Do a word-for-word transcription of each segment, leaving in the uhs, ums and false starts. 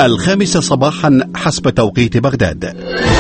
الخامسة صباحا حسب توقيت بغداد.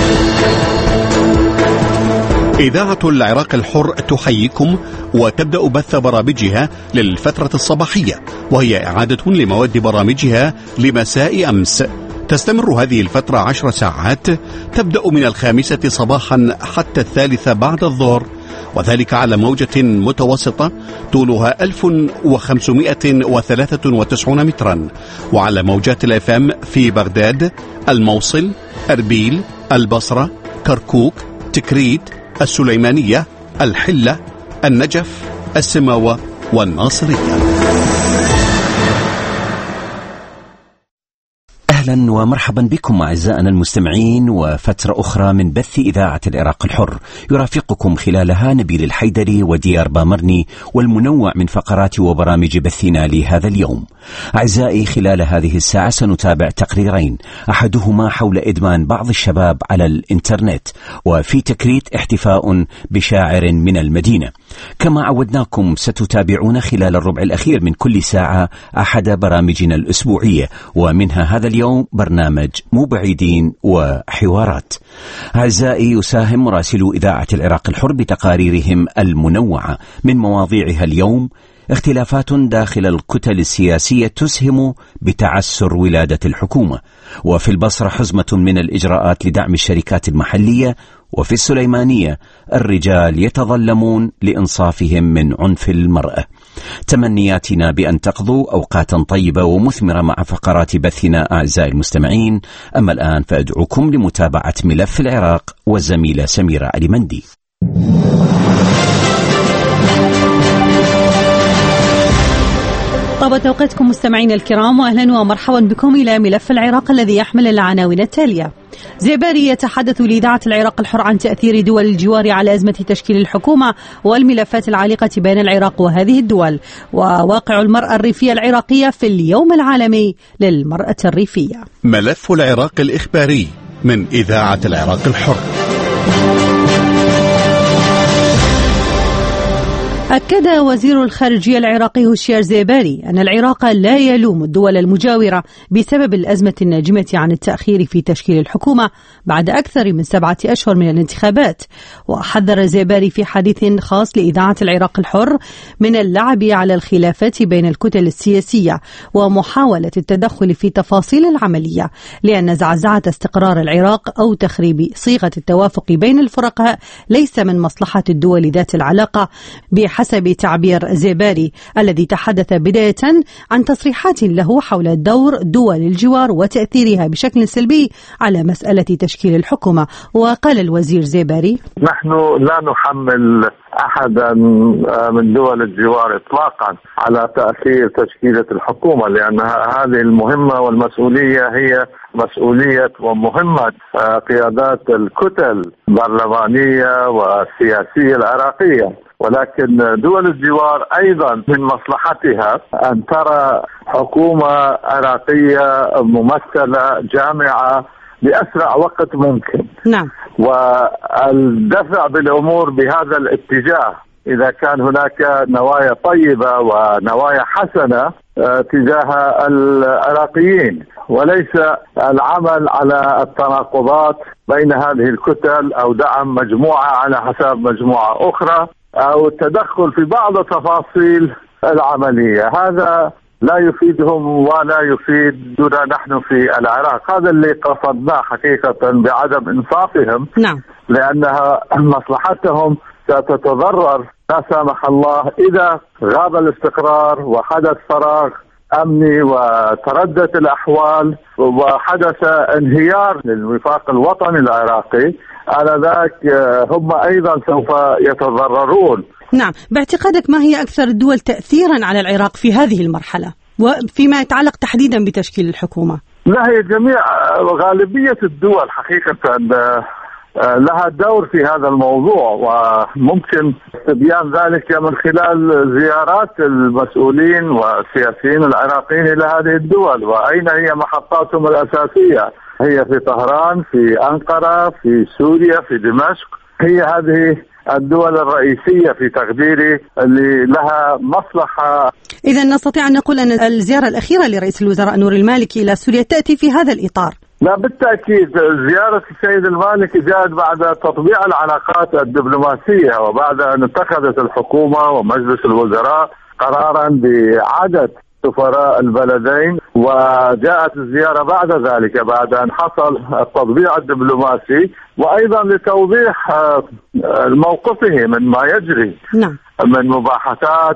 إذاعة العراق الحر تحييكم وتبدأ بث برامجها للفترة الصباحية، وهي إعادة لمواد برامجها لمساء أمس. تستمر هذه الفترة عشر ساعات، تبدأ من الخامسة صباحا حتى الثالثة بعد الظهر، وذلك على موجة متوسطة طولها ألف وخمسمائة وثلاثة وتسعين مترا، وعلى موجات الاف ام في بغداد، الموصل، أربيل، البصرة، كركوك، تكريت، السليمانية، الحلة، النجف، السماوة والناصرية. أهلا ومرحبا بكم أعزائنا المستمعين، وفترة أخرى من بث إذاعة العراق الحر يرافقكم خلالها نبيل الحيدري وديار بامرني، والمنوع من فقرات وبرامج بثنا لهذا اليوم. أعزائي، خلال هذه الساعة سنتابع تقريرين، أحدهما حول إدمان بعض الشباب على الإنترنت، وفي تكريت احتفاء بشاعر من المدينة. كما عودناكم ستتابعون خلال الربع الأخير من كل ساعة أحد برامجنا الأسبوعية، ومنها هذا اليوم برنامج مو بعيدين وحوارات. أعزائي، يساهم مراسلو إذاعة العراق الحر بتقاريرهم المنوعة. من مواضيعها اليوم اختلافات داخل الكتل السياسية تسهم بتعسر ولادة الحكومة، وفي البصرة حزمة من الإجراءات لدعم الشركات المحلية، وفي السليمانية الرجال يتظلمون لإنصافهم من عنف المرأة. تمنياتنا بأن تقضوا أوقاتا طيبة ومثمرة مع فقرات بثنا أعزائي المستمعين. أما الآن فأدعوكم لمتابعة ملف العراق والزميلة سميرة علي مندي. طابت أوقاتكم مستمعين الكرام، وأهلا ومرحبا بكم إلى ملف العراق الذي يحمل العناوين التالية. زيباري يتحدث لإذاعة العراق الحر عن تأثير دول الجوار على أزمة تشكيل الحكومة والملفات العالقة بين العراق وهذه الدول، وواقع المرأة الريفية العراقية في اليوم العالمي للمرأة الريفية. ملف العراق الإخباري من إذاعة العراق الحر. أكد وزير الخارجية العراقي هشيار زيباري أن العراق لا يلوم الدول المجاورة بسبب الأزمة الناجمة عن التأخير في تشكيل الحكومة بعد أكثر من سبعة أشهر من الانتخابات. وحذر زيباري في حديث خاص لإذاعة العراق الحر من اللعب على الخلافات بين الكتل السياسية ومحاولة التدخل في تفاصيل العملية، لأن زعزعة استقرار العراق أو تخريب صيغة التوافق بين الفرقاء ليس من مصلحة الدول ذات العلاقة، بحسب تعبير زيباري الذي تحدث بداية عن تصريحات له حول دور دول الجوار وتأثيرها بشكل سلبي على مسألة تشكيل الحكومة. وقال الوزير زيباري: نحن لا نحمل أحدا من دول الجوار إطلاقا على تأثير تشكيلة الحكومة، لأن هذه المهمة والمسؤولية هي مسؤولية ومهمة قيادات الكتل البرلمانية والسياسية العراقية. ولكن دول الجوار أيضا من مصلحتها أن ترى حكومة عراقية ممثلة جامعة بأسرع وقت ممكن. نعم. والدفع بالأمور بهذا الاتجاه إذا كان هناك نوايا طيبة ونوايا حسنة تجاه العراقيين، وليس العمل على التناقضات بين هذه الكتل أو دعم مجموعة على حساب مجموعة أخرى أو التدخل في بعض تفاصيل العملية. هذا لا يفيدهم ولا يفيدنا نحن في العراق. هذا اللي قصدناه حقيقة بعدم إنصافهم. نعم. لأنها مصلحتهم ستتضرر لا سامح الله إذا غاب الاستقرار وحدث فراغ أمني وتردت الأحوال وحدث انهيار للوفاق الوطني العراقي. على ذاك هم أيضا سوف يتضررون. نعم. باعتقادك ما هي أكثر الدول تأثيرا على العراق في هذه المرحلة وفيما يتعلق تحديدا بتشكيل الحكومة؟ لا، هي جميع غالبية الدول حقيقة لها دور في هذا الموضوع، وممكن استبيان ذلك من خلال زيارات المسؤولين والسياسيين العراقيين إلى هذه الدول، وأين هي محطاتهم الأساسية. هي في طهران، في أنقرة، في سوريا، في دمشق. هي هذه الدول الرئيسية في تقديري اللي لها مصلحة. إذا نستطيع أن نقول أن الزيارة الأخيرة لرئيس الوزراء نور المالكي إلى سوريا تأتي في هذا الإطار. لا بالتأكيد، زيارة السيد المالكي جاءت بعد تطبيع العلاقات الدبلوماسية وبعد أن اتخذت الحكومة ومجلس الوزراء قرارا بإعادة سفراء البلدين، وجاءت الزيارة بعد ذلك بعد أن حصل التطبيع الدبلوماسي وأيضا لتوضيح موقفه من ما يجري نعم. من مباحثات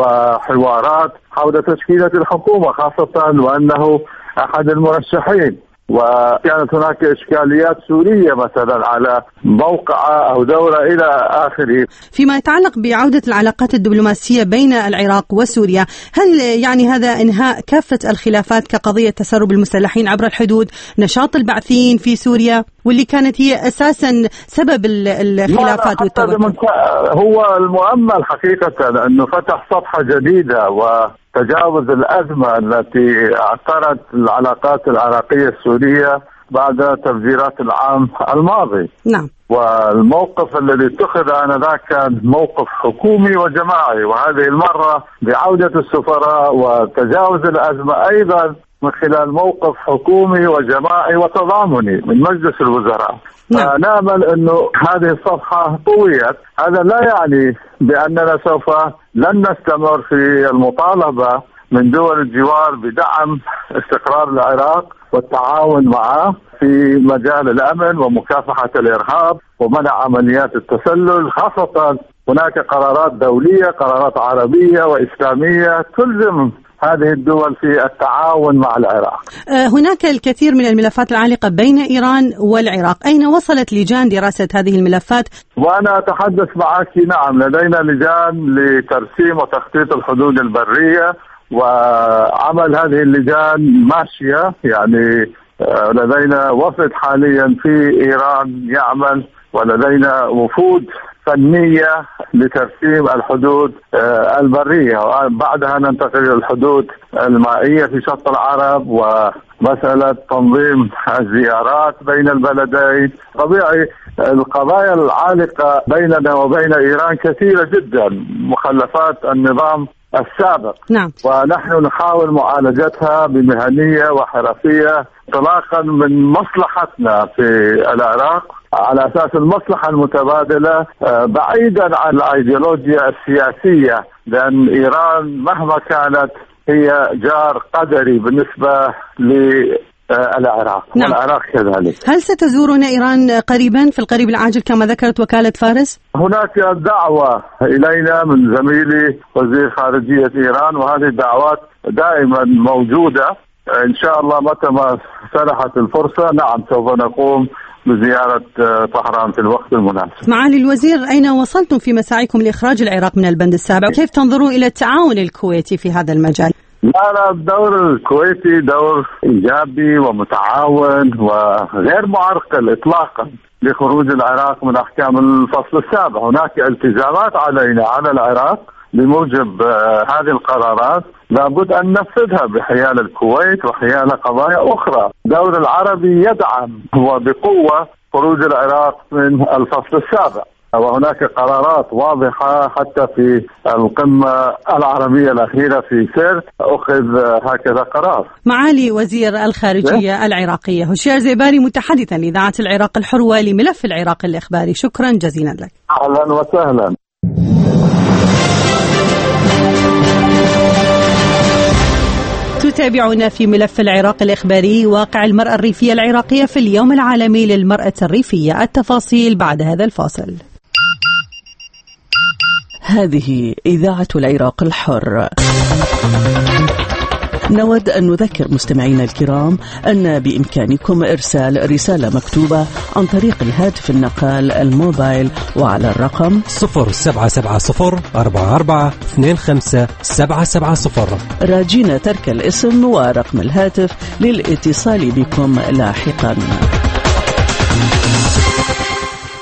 وحوارات حول تشكيلة الحكومة، خاصة وأنه أحد المرشحين، وكانت هناك إشكاليات سورية مثلا على موقع أو دورة إلى آخره. فيما يتعلق بعودة العلاقات الدبلوماسية بين العراق وسوريا، هل يعني هذا إنهاء كافة الخلافات كقضية تسرب المسلحين عبر الحدود، نشاط البعثيين في سوريا واللي كانت هي أساسا سبب الخلافات والتوتر؟ هو المؤمل حقيقة أنه فتح صفحة جديدة وتجاوز الأزمة التي اعترت العلاقات العراقية السورية بعد تفجيرات العام الماضي. نعم. والموقف الذي اتخذ آنذاك كان موقف حكومي وجماعي، وهذه المرة بعودة السفراء وتجاوز الأزمة أيضا من خلال موقف حكومي وجماعي وتضامني من مجلس الوزراء. نعم. فنأمل أنه هذه الصفحة طويت. هذا لا يعني بأننا سوف لن نستمر في المطالبة من دول الجوار بدعم استقرار العراق والتعاون معه في مجال الأمن ومكافحة الإرهاب ومنع عمليات التسلل، خاصة هناك قرارات دولية، قرارات عربية وإسلامية تلزم هذه الدول في التعاون مع العراق. هناك الكثير من الملفات العالقة بين إيران والعراق، أين وصلت لجان دراسة هذه الملفات؟ وأنا أتحدث معك، نعم لدينا لجان لترسيم وتخطيط الحدود البرية، وعمل هذه اللجان ماشية، يعني لدينا وفد حاليا في إيران يعمل، ولدينا وفود فنية لترسيم الحدود البرية، وبعدها ننتقل إلى الحدود المائية في شط العرب ومسألة تنظيم الزيارات بين البلدين. طبيعي القضايا العالقة بيننا وبين إيران كثيرة جدا، مخلفات النظام السابق. نعم. ونحن نحاول معالجتها بمهنية وحرفية انطلاقا من مصلحتنا في العراق على أساس المصلحة المتبادلة بعيدا عن الأيديولوجيا السياسية، لأن إيران مهما كانت هي جار قدري بالنسبة للعراق. نعم. والعراق كذلك. هل ستزورون إيران قريبا في القريب العاجل كما ذكرت وكالة فارس؟ هناك دعوة إلينا من زميلي وزير خارجية إيران، وهذه الدعوات دائما موجودة. إن شاء الله متى ما سنحت الفرصة نعم سوف نقوم بزيارة طهران في الوقت المناسب. معالي الوزير، أين وصلتم في مساعيكم لإخراج العراق من البند السابع؟ كيف تنظرون إلى التعاون الكويتي في هذا المجال؟ لا لا الدور الكويتي دور إيجابي ومتعاون وغير معرقل إطلاقا لخروج العراق من أحكام الفصل السابع. هناك التزامات علينا على العراق بموجب هذه القرارات لابد أن ننفذها بحيال الكويت وحيال قضايا أخرى. الدور العربي يدعم وبقوة خروج العراق من الفصل السابع، وهناك قرارات واضحة حتى في القمة العربية الأخيرة في سيرت أخذ هكذا قرار. معالي وزير الخارجية العراقية هوشيار زيباري متحدثا لإذاعة العراق الحر ولملف العراق الإخباري، شكرا جزيلا لك. أهلا وسهلا. تتابعنا في ملف العراق الإخباري. واقع المرأة الريفية العراقية في اليوم العالمي للمرأة الريفية، التفاصيل بعد هذا الفاصل. هذه إذاعة العراق الحر. نود أن نذكر مستمعينا الكرام أن بإمكانكم إرسال رسالة مكتوبة عن طريق الهاتف النقال الموبايل وعلى الرقم صفر سبعة سبعة صفر أربعة أربعة اثنين خمسة سبعة سبعة صفر، راجين ترك الاسم ورقم الهاتف للاتصال بكم لاحقا.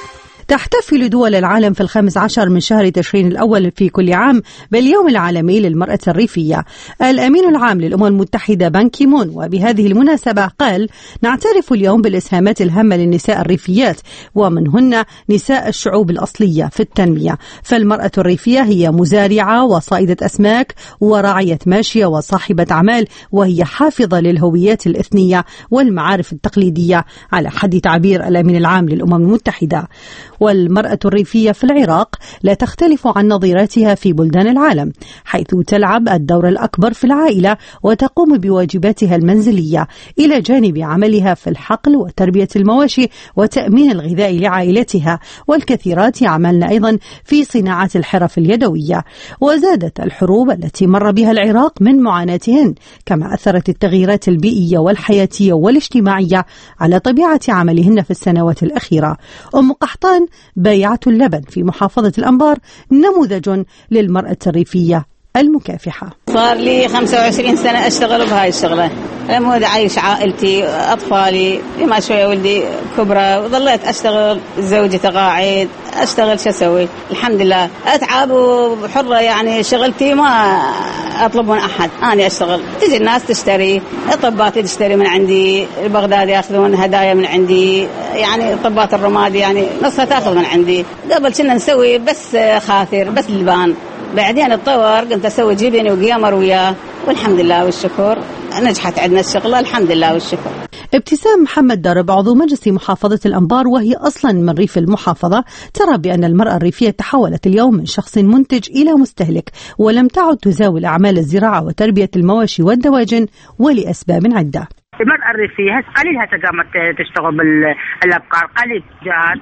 تحتفل دول العالم في الخامس عشر من شهر تشرين الأول في كل عام باليوم العالمي للمرأة الريفية. الأمين العام للأمم المتحدة بان كي مون وبهذه المناسبة قال: نعترف اليوم بالإسهامات الهامة للنساء الريفيات ومنهن نساء الشعوب الأصلية في التنمية، فالمرأة الريفية هي مزارعة وصائدة أسماك وراعية ماشية وصاحبة أعمال، وهي حافظة للهويات الإثنية والمعارف التقليدية على حد تعبير الأمين العام للأمم المتحدة. والمرأة الريفية في العراق لا تختلف عن نظيراتها في بلدان العالم، حيث تلعب الدور الأكبر في العائلة وتقوم بواجباتها المنزلية إلى جانب عملها في الحقل وتربية المواشي وتأمين الغذاء لعائلتها، والكثيرات يعملن أيضا في صناعة الحرف اليدوية. وزادت الحروب التي مر بها العراق من معاناتهن، كما أثرت التغييرات البيئية والحياتية والاجتماعية على طبيعة عملهن في السنوات الأخيرة. أم قحطان بايعة اللبن في محافظة الأنبار نموذج للمرأة الريفية المكافحة. صار لي خمسة وعشرين سنة أشتغل بهاي الشغلة، لمود أعيش عائلتي أطفالي، لما شوية ولدي كبرى وظليت أشتغل، زوجي تقاعد، أشتغل شو أسوي؟ الحمد لله أتعب وحرة، يعني شغلتي ما أطلب من أحد، أنا أشتغل. تجي الناس تشتري، الطبات تشتري من عندي، البغداد يأخذون هدايا من عندي، يعني طبات الرمادي يعني نصها تأخذ من عندي. قبل كنا نسوي بس خاثر بس لبان، بعدين اتطور كنت أسوي جبن وقيمر وياه، والحمد لله والشكر نجحت عندنا الشغلة الحمد لله والشكر. ابتسام محمد درب عضو مجلس محافظة الأنبار وهي أصلا من ريف المحافظة ترى بأن المرأة الريفية تحولت اليوم من شخص منتج إلى مستهلك، ولم تعد تزاول أعمال الزراعة وتربية المواشي والدواجن ولأسباب عدة. المرأة الريفية قليلها تقامت تشتغل بالأبقار، قليل جاءت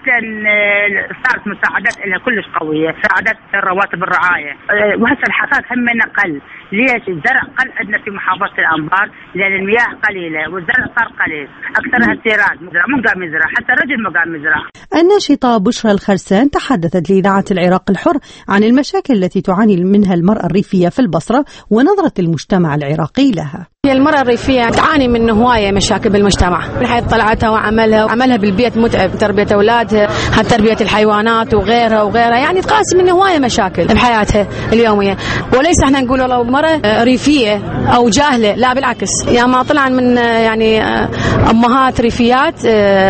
صارت مساعدات لها كلش قوية، مساعدات رواتب الرعاية، وهسه الحصاد همنا قل. ليش؟ الزرع قل عندنا في محافظة الأنبار لأن المياه قليلة والزرع صار قليل، أكثرها استيراد، مو قام يزرع، حتى الرجل ما قام يزرع. الناشطة بشرى الخرسان تحدثت لإذاعة العراق الحر عن المشاكل التي تعاني منها المرأة الريفية في البصرة ونظرة المجتمع العراقي لها. المرأة الريفية تعاني من هواية مشاكل بالمجتمع من حيث طلعتها وعملها، وعملها بالبيت متعب، تربية أولادها، تربية الحيوانات وغيرها وغيرها، يعني تقاسم من هواية مشاكل بحياتها اليومية. وليس احنا نقول والله مرأة ريفية أو جاهلة، لا بالعكس، يعني ما طلع من يعني أمهات ريفيات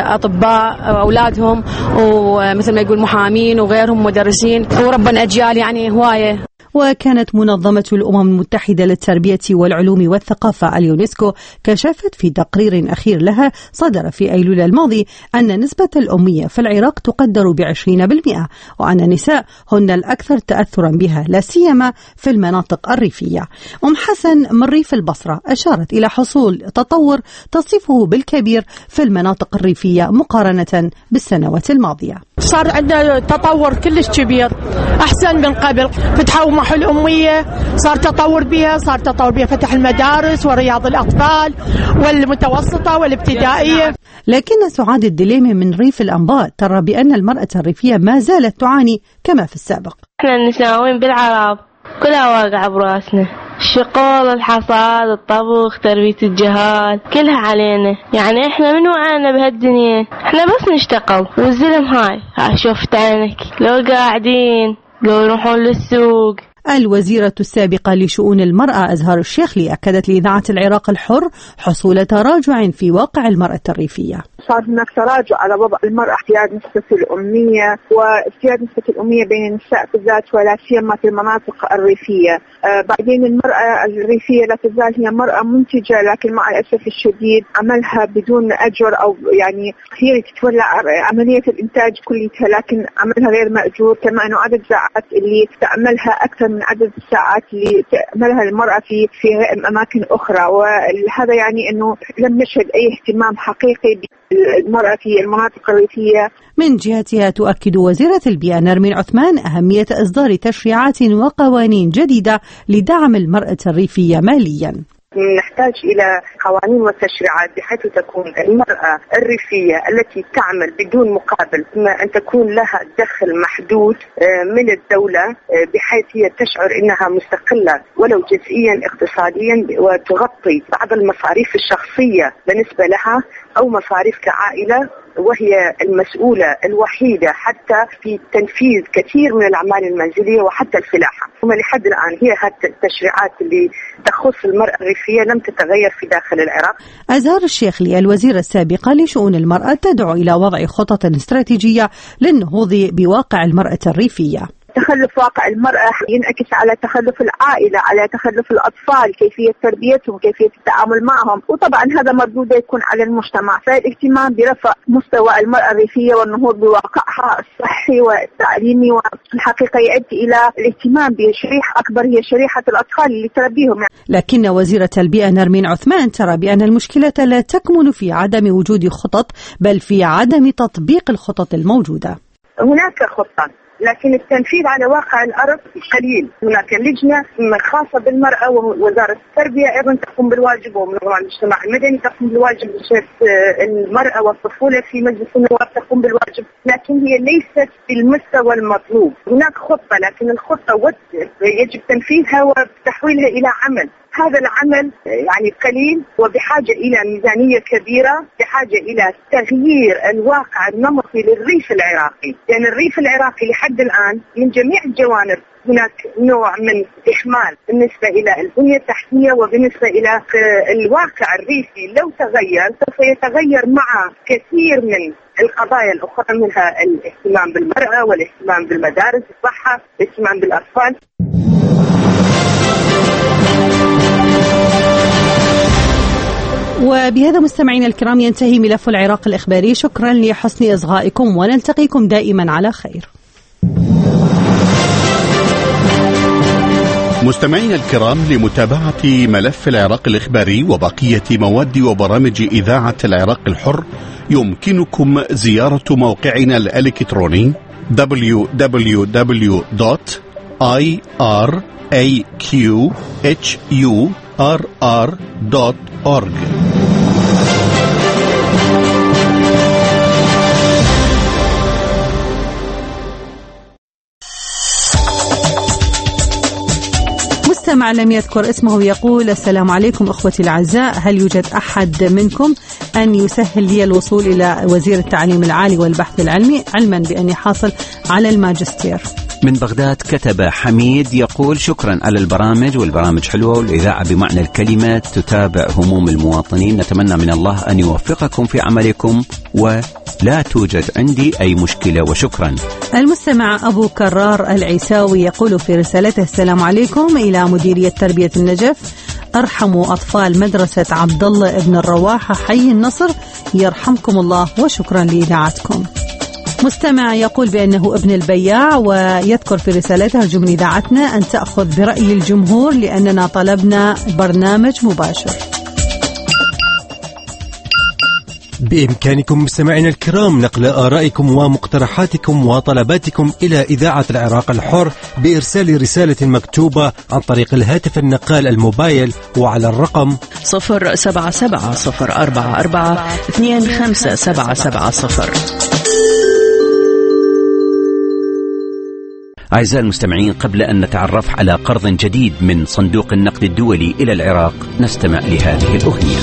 أطباء أولادهم، ومثل ما يقول محامين وغيرهم مدرسين، وربنا أجيال يعني هواية. وكانت منظمة الأمم المتحدة للتربية والعلوم والثقافة اليونسكو كشفت في تقرير أخير لها صدر في أيلول الماضي أن نسبة الأمية في العراق تقدر بعشرين بالمئة، وأن النساء هن الأكثر تأثرا بها لا سيما في المناطق الريفية. أم حسن من ريف البصرة أشارت إلى حصول تطور تصفه بالكبير في المناطق الريفية مقارنة بالسنوات الماضية. صار عندنا تطور كلش كبير أحسن من قبل، فتحوا محل الأمية، صار تطور بها، صار تطور بها فتح المدارس ورياض الأطفال والمتوسطة والابتدائية. لكن سعاد الدليمي من ريف الأنبار ترى بأن المرأة الريفية ما زالت تعاني كما في السابق. احنا النساوين بالعرب كلها واقعة براسنا، الشغل، الحصاد، الطبخ، تربية الجهال، كلها علينا. يعني احنا من وعانا بهالدنيا، احنا بس نشتغل والزلم هاي هاي شوفت عينك، لو قاعدين لو يروحون للسوق. الوزيرة السابقة لشؤون المرأة أزهار الشيخلي أكدت لإذاعة العراق الحر حصول تراجع في واقع المرأة الريفية. صار هناك تراجع على وضع المرأة، ازدياد نسبة الأمية وازدياد نسبة الأمية بين النساء بالذات ولا سيما في المناطق الريفية. آه بعدين المرأة الريفية لا تزال هي مرأة منتجة، لكن مع الأسف الشديد عملها بدون أجر، أو يعني هي تتولى عملية الإنتاج كلها لكن عملها غير مأجور، كما أنه عدد الساعات اللي تعملها أكثر من عدد الساعات اللي تعملها المرأة في في أماكن أخرى. وهذا يعني أنه لم نشهد أي اهتمام حقيقي المرأة في المناطق الريفية. من جهتها تؤكد وزيرة البيئة نرمين عثمان أهمية إصدار تشريعات وقوانين جديدة لدعم المرأة الريفية ماليا. نحتاج إلى قوانين وتشريعات بحيث تكون المرأة الريفية التي تعمل بدون مقابل أن تكون لها دخل محدود من الدولة، بحيث هي تشعر أنها مستقلة ولو جزئيا اقتصاديا، وتغطي بعض المصاريف الشخصية بالنسبة لها أو مصاريف كعائلة، وهي المسؤولة الوحيدة حتى في تنفيذ كثير من الأعمال المنزلية وحتى الفلاحة. وما لحد الآن هي التشريعات اللي تخص المرأة الريفية لم تتغير في داخل العراق. أزهار الشيخلي الوزيرة السابقة لشؤون المرأة تدعو إلى وضع خطط استراتيجية للنهوض بواقع المرأة الريفية. تخلف واقع المرأة ينعكس على تخلف العائلة، على تخلف الأطفال، كيفية تربيتهم، كيفية التعامل معهم، وطبعا هذا مردوده يكون على المجتمع. فالاهتمام برفع مستوى المرأة الريفية والنهوض بواقعها الصحي والتعليمي وفي الحقيقة يؤدي إلى الاهتمام بشريحة أكبر هي شريحة الأطفال اللي تربيهم. لكن وزيرة البيئة نرمين عثمان ترى بأن المشكلة لا تكمن في عدم وجود خطط، بل في عدم تطبيق الخطط الموجودة. هناك خطة لكن التنفيذ على واقع الأرض قليل. هناك لجنة خاصة بالمرأة ووزارة التربية أيضا تقوم بالواجب، ومنظمة المجتمع المدني تقوم بالواجب، المرأة والطفولة في مجلس النواب تقوم بالواجب، لكن هي ليست بالمستوى المطلوب. هناك خطة لكن الخطة يجب تنفيذها وتحويلها إلى عمل. هذا العمل يعني قليل وبحاجة إلى ميزانية كبيرة، بحاجة إلى تغيير الواقع النمطي للريف العراقي، لأن يعني الريف العراقي لحد الآن من جميع الجوانب هناك نوع من إهمال بالنسبة إلى البنية التحتية وبالنسبة إلى الواقع الريفي. لو تغير سوف يتغير مع كثير من القضايا الأخرى، منها الاهتمام بالمرأة والاهتمام بالمدارس، الصحة، الاهتمام بالأطفال. وبهذا مستمعينا الكرام ينتهي ملف العراق الإخباري. شكرا لحسن إصغائكم ونلتقيكم دائما على خير. مستمعينا الكرام، لمتابعة ملف العراق الإخباري وبقية مواد وبرامج إذاعة العراق الحر يمكنكم زيارة موقعنا الإلكتروني دبليو دبليو دبليو دوت آي آر إيه كيو إتش يو آر آر دوت أورج. مستمع لم يذكر اسمه يقول: السلام عليكم أخوتي الأعزاء، هل يوجد أحد منكم أن يسهل لي الوصول إلى وزير التعليم العالي والبحث العلمي، علما بأني حاصل على الماجستير؟ من بغداد كتب حميد يقول: شكرا على البرامج، والبرامج حلوة والإذاعة بمعنى الكلمة تتابع هموم المواطنين، نتمنى من الله أن يوفقكم في عملكم ولا توجد عندي أي مشكلة وشكرا. المستمع أبو كرار العيساوي يقول في رسالته: السلام عليكم، إلى مديرية تربية النجف، أرحموا أطفال مدرسة عبد الله ابن الرواحة حي النصر، يرحمكم الله، وشكرا لإذاعتكم. مستمع يقول بأنه ابن البياع ويذكر في رسالته: أرجو من إذاعتنا أن تأخذ برأي الجمهور لأننا طلبنا برنامج مباشر. بإمكانكم مستمعينا الكرام نقل آرائكم ومقترحاتكم وطلباتكم إلى إذاعة العراق الحر بإرسال رسالة مكتوبة عن طريق الهاتف النقال الموبايل وعلى الرقم صفر سبعة سبعة صفر أربعة أربعة اثنين خمسة سبعة سبعة صفر. أعزائي المستمعين، قبل أن نتعرف على قرض جديد من صندوق النقد الدولي إلى العراق نستمع لهذه الأغنية.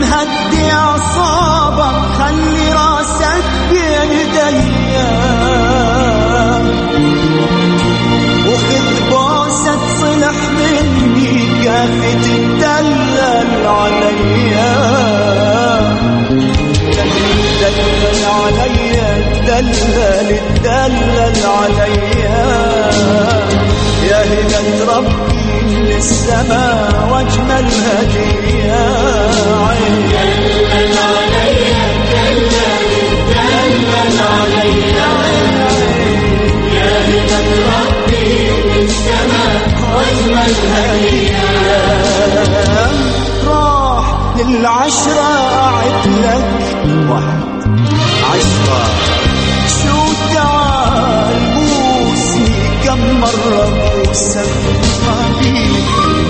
هدي أعصابك خلي راسك بين ايديا وخذ بوسة صلح مني كافي تدلل عليا تدلل عليا تدلل تدلل عليا يا هبة ربي من السماء واجمل هدية دلل عليا دلل دلل عليا يا هبة ربي من السماء واجمل هدية راح للعشرة أعد لك واحد عشرة شو تعال بوسني كم مرة بوسك حبيبي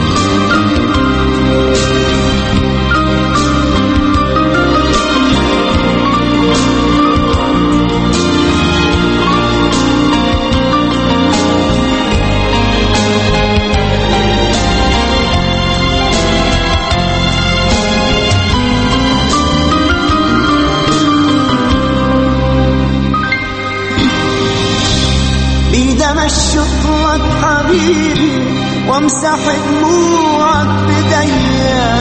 مشط لك حبيبي وامسح دموعك بديا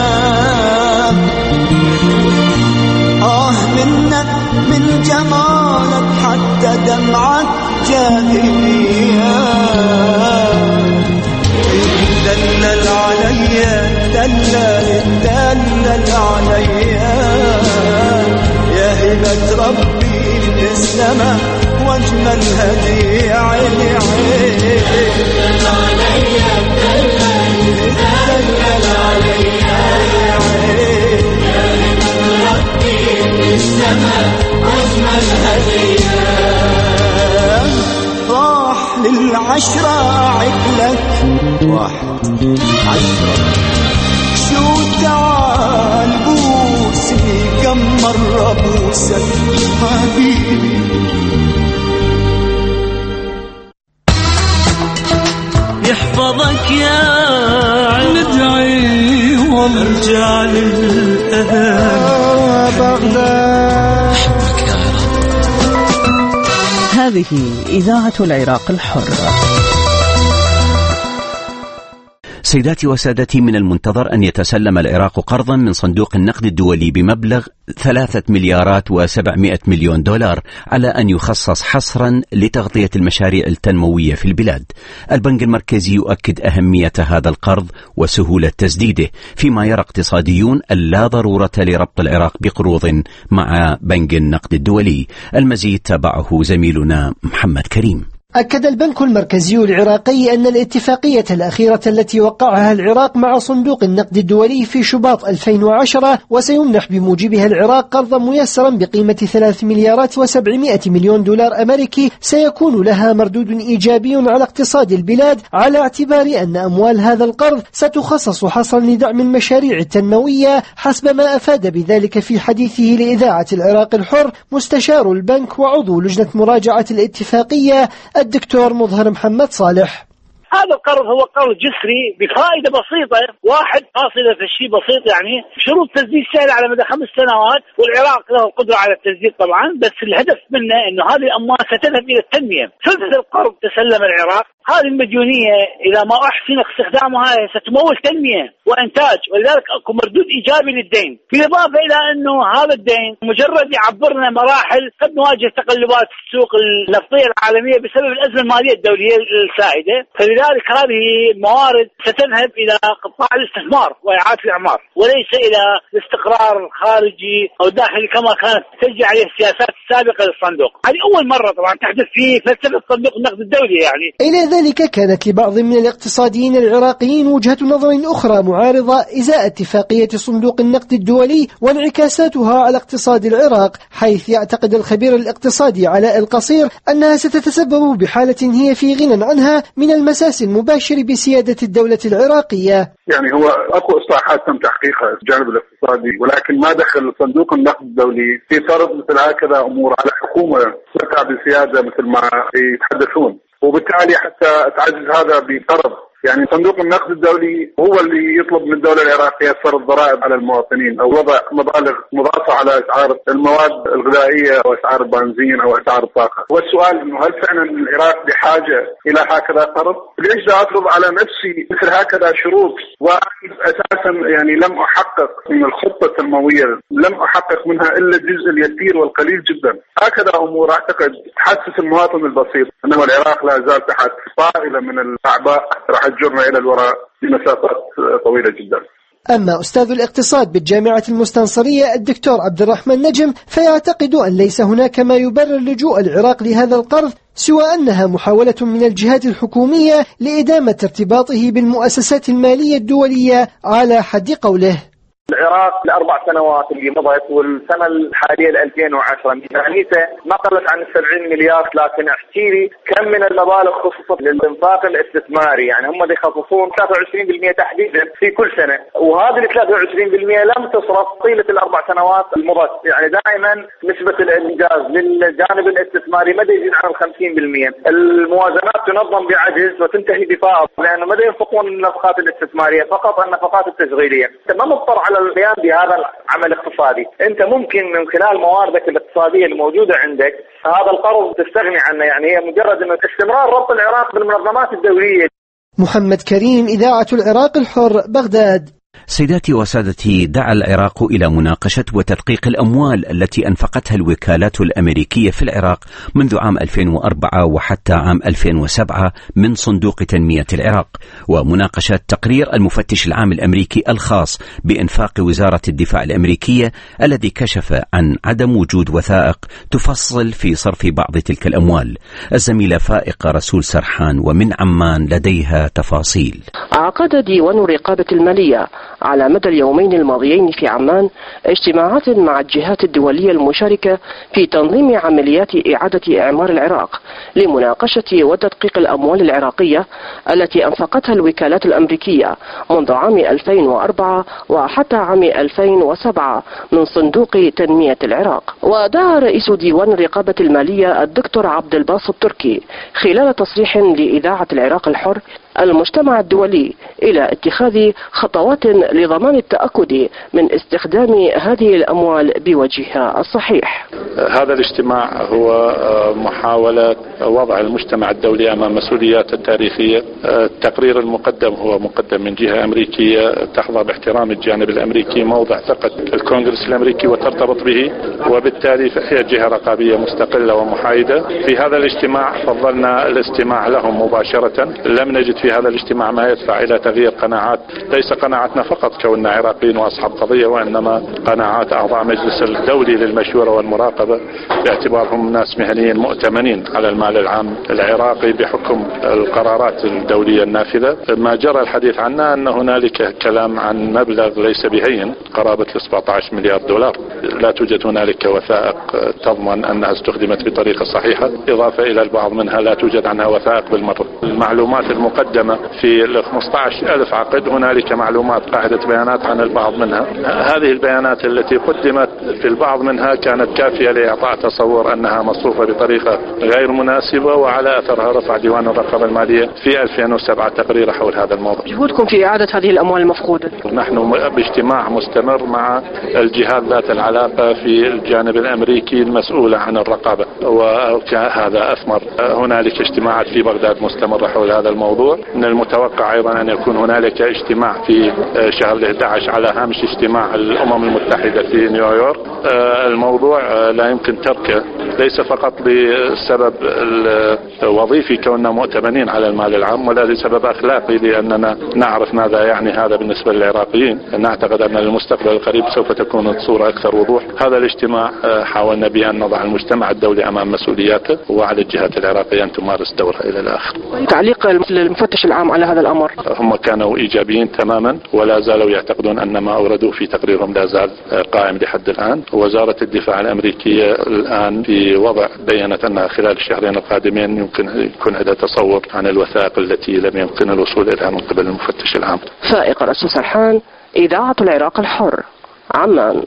آه منك من جمالك حتى دمعك جاهلية دلل عليا دلل دلل عليا يا هبة ربي من السماء واجمل هدية عيني عيني دلل عليا دلل دلل عليا يا هبة ربي من السماء واجمل هدية راح للعشرة أعد لك واحد عشرة شو تعال بوسني كم مرة بوسك حبيبي يحفظك يا ندعي وارجع للأهل بغداد. هذه إذاعة العراق الحر. سيداتي وسادتي، من المنتظر أن يتسلم العراق قرضا من صندوق النقد الدولي بمبلغ ثلاثة مليارات وسبعمائة مليون دولار على أن يخصص حصرا لتغطية المشاريع التنموية في البلاد. البنك المركزي يؤكد أهمية هذا القرض وسهولة تسديده، فيما يرى اقتصاديون ألا ضرورة لربط العراق بقروض مع بنك النقد الدولي. المزيد تابعه زميلنا محمد كريم. أكد البنك المركزي العراقي أن الاتفاقية الأخيرة التي وقعها العراق مع صندوق النقد الدولي في شباط ألفين وعشرة وسيمنح بموجبها العراق قرضا ميسرا بقيمة ثلاث مليارات وسبعمائة مليون دولار أمريكي سيكون لها مردود إيجابي على اقتصاد البلاد، على اعتبار أن أموال هذا القرض ستخصص حصرا لدعم المشاريع التنموية، حسب ما أفاد بذلك في حديثه لإذاعة العراق الحر مستشار البنك وعضو لجنة مراجعة الاتفاقية الدكتور مظهر محمد صالح. هذا القرض هو قرض جسري بفائدة بسيطة، واحد فاصلة في الشيء بسيط، يعني شروط تسديد سهلة على مدى خمس سنوات، والعراق له القدرة على التسديد طبعا، بس الهدف منه انه هذه الاموال ستذهب الى التنمية. ثلث القرض تسلم العراق، هذه المديونية اذا ما احسن استخدامها ستمول تنمية وانتاج، ولذلك اكو مردود ايجابي للدين، بالاضافة الى انه هذا الدين مجرد يعبرنا مراحل قد نواجه تقلبات في السوق النفطية العالمية بسبب الازمة المالية الدولية السائدة، فلذلك هذه موارد ستذهب إلى قطاع الاستثمار وإعادة الإعمار وليس إلى الاستقرار الخارجي أو الداخلي كما كانت تشجع عليه السياسات السابقة للصندوق. هذه أول مرة طبعا تحدث في فلسفة صندوق النقد الدولي. يعني إلى ذلك كانت لبعض من الاقتصاديين العراقيين وجهة نظر أخرى معارضة إزاء اتفاقية صندوق النقد الدولي وانعكاساتها على اقتصاد العراق، حيث يعتقد الخبير الاقتصادي علاء القصير أنها ستتسبب بحالة هي في غنى عنها من المساس المباشر بسيادة الدولة العراقية. يعني هو أكو إصلاحات تم تحقيقها في الجانب الاقتصادي، ولكن ما دخل صندوق النقد الدولي في فرض مثل هكذا أمور على حكومة ترتع بالسيادة مثل ما يتحدثون، وبالتالي حتى تعزز هذا بفرض يعني صندوق النقد الدولي هو اللي يطلب من الدولة العراقية فرض ضرائب على المواطنين أو وضع مبالغ مضاعفة على أسعار المواد الغذائية أو أسعار البنزين أو أسعار الطاقة. والسؤال إنه هل فعلا العراق بحاجة إلى هكذا قرض؟ ليش لا أطلب على نفسي مثل هكذا شروط وأساسا يعني لم أحقق من الخطة التنموية لم أحقق منها إلا الجزء اليسير والقليل جدا. هكذا أمور أعتقد تحسس المواطن البسيط أنه العراق لا زال تحت طائلة من الأعباء راح تجرنا إلى الوراء بمسافات طويلة جدا. أما أستاذ الاقتصاد بالجامعة المستنصرية الدكتور عبد الرحمن نجم فيعتقد أن ليس هناك ما يبرر لجوء العراق لهذا القرض سوى أنها محاولة من الجهات الحكومية لإدامة ارتباطه بالمؤسسات المالية الدولية على حد قوله. العراق الأربع سنوات اللي مضت والسنة الحالية ألفين وعشرة ميزانيته ما قلت عن سبعين مليار، لكن احكي لي كم من المبالغ خصصت للإنفاق الاستثماري؟ يعني هم اللي يخصصون ثلاثة وعشرين بالمئة تحديدا في كل سنة، وهذه ال ثلاثة وعشرين بالمئة لم تصرف طيلة الأربع سنوات المضت. يعني دائما نسبة الإنجاز للجانب الاستثماري مدى يزيد عن الخمسين بالمئة. الموازنات تنظم بعجز وتنتهي بفائض لأنه مدى ينفقون النفقات الاستثمارية فقط النفقات التشغيلية. ما مضطر على القيام بهذا العمل الاقتصادي، انت ممكن من خلال مواردك الاقتصاديه الموجوده عندك هذا القرض تستغني عنه. يعني هي مجرد انه استمرار ربط العراق بالمنظمات الدوليه. محمد كريم، إذاعة العراق الحر، بغداد. سيداتي وسادتي، دعا العراق إلى مناقشة وتدقيق الأموال التي أنفقتها الوكالات الأمريكية في العراق منذ عام ألفين وأربعة وحتى عام ألفين وسبعة من صندوق تنمية العراق، ومناقشة تقرير المفتش العام الأمريكي الخاص بإنفاق وزارة الدفاع الأمريكية الذي كشف عن عدم وجود وثائق تفصل في صرف بعض تلك الأموال. الزميلة فائقة رسول سرحان ومن عمان لديها تفاصيل. عقد ديوان الرقابة المالية على مدى اليومين الماضيين في عمان اجتماعات مع الجهات الدولية المشاركة في تنظيم عمليات إعادة إعمار العراق لمناقشة وتدقيق الأموال العراقية التي أنفقتها الوكالات الأمريكية منذ عام ألفين وأربعة وحتى عام ألفين وسبعة من صندوق تنمية العراق. ودعا رئيس ديوان الرقابة المالية الدكتور عبد الباسط التركي خلال تصريح لإذاعة العراق الحر المجتمع الدولي إلى اتخاذ خطوات لضمان التأكد من استخدام هذه الأموال بوجهها الصحيح. هذا الاجتماع هو محاولة وضع المجتمع الدولي أمام مسؤولياته التاريخية. التقرير المقدم هو مقدم من جهة أمريكية تحظى باحترام الجانب الأمريكي، موضع ثقة الكونغرس الأمريكي وترتبط به، وبالتالي فهي جهة رقابية مستقلة ومحايدة. في هذا الاجتماع فضلنا الاستماع لهم مباشرة. لم نجد في هذا الاجتماع ما يدفع إلى تغيير قناعات، ليس قناعتنا فقط كوننا عراقيين وأصحاب قضية، وإنما قناعات أعضاء مجلس الدولي للمشورة والمراقبة باعتبارهم ناس مهنيين مؤتمنين على المال العام العراقي بحكم القرارات الدولية النافذة. ما جرى الحديث عنه أن هنالك كلام عن مبلغ ليس بهين قرابة سبعة عشر مليار دولار، لا توجد هنالك وثائق تضمن أنها استخدمت بطريقة صحيحة، إضافة إلى البعض منها لا توجد عنها وثائق بالمرة. المعلومات المقدمة في ال خمسة عشر ألف عقد هنالك معلومات قاعدة بيانات عن البعض منها. هذه البيانات التي قدمت في البعض منها كانت كافية لإعطاء تصور أنها مصروفة بطريقة غير مناسبة، وعلى أثرها رفع ديوان الرقابة المالية في ألفين وسبعة تقرير حول هذا الموضوع. جهودكم في إعادة هذه الأموال المفقودة؟ نحن باجتماع مستمر مع الجهات ذات العلاقة في الجانب الأمريكي المسؤولة عن الرقابة، وهذا أثمر. هنالك اجتماعات في بغداد مستمرة حول هذا الموضوع. من المتوقع أيضا أن يكون هنالك اجتماع في شهر أحد عشر على هامش اجتماع الأمم المتحدة في نيويورك. الموضوع لا يمكن تركه، ليس فقط لسبب الوظيفي كوننا مؤتمنين على المال العام، ولا لسبب أخلاقي لأننا نعرف ماذا يعني هذا بالنسبة للعراقيين. نعتقد أن المستقبل القريب سوف تكون الصورة أكثر وضوح. هذا الاجتماع حاولنا بأن نضع المجتمع الدولي أمام مسؤولياته، وعلى الجهات العراقية أن تمارس دورها إلى الآخر. تعليق المفتش العام على هذا الأمر؟ هم كانوا إيجابيين تماما، ولا زالوا يعتقدون أن ما أوردوه في تقريرهم لا زال قائم لحد الآن. وزارة الدفاع الأمريكية الآن في وضع بيّنت أنها خلال الشهرين القادمين يمكن يكون لدى تصور عن الوثائق التي لم يمكن الوصول إليها من قبل المفتش العام. فائقة رسول سرحان، إذاعة العراق الحر، عمان.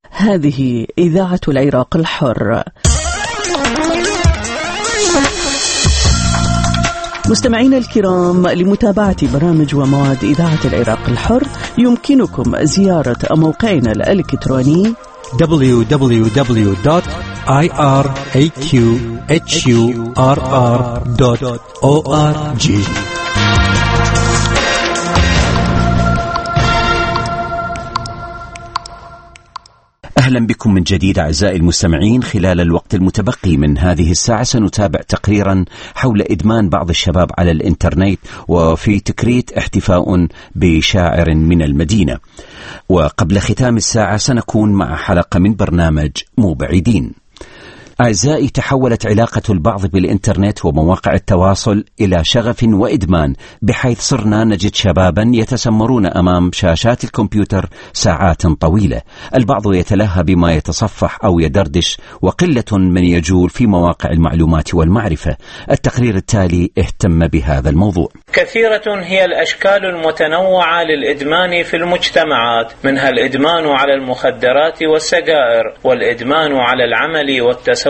هذه إذاعة العراق الحر. مستمعينا الكرام، لمتابعة برامج ومواد إذاعة العراق الحر يمكنكم زيارة موقعنا الإلكتروني دبليو دبليو دبليو دوت آي آر إيه كيو إتش يو آر آر دوت أو آر جي. أهلا بكم من جديد أعزائي المستمعين. خلال الوقت المتبقي من هذه الساعة سنتابع تقريرا حول إدمان بعض الشباب على الإنترنت، وفي تكريت احتفاء بشاعر من المدينة. وقبل ختام الساعة سنكون مع حلقة من برنامج مو بعيدين. أعزائي، تحولت علاقة البعض بالإنترنت ومواقع التواصل إلى شغف وإدمان، بحيث صرنا نجد شبابا يتسمرون أمام شاشات الكمبيوتر ساعات طويلة. البعض يتلهى بما يتصفح أو يدردش، وقلة من يجول في مواقع المعلومات والمعرفة. التقرير التالي اهتم بهذا الموضوع. كثيرة هي الأشكال المتنوعة للإدمان في المجتمعات، منها الإدمان على المخدرات والسجائر، والإدمان على العمل والتسوق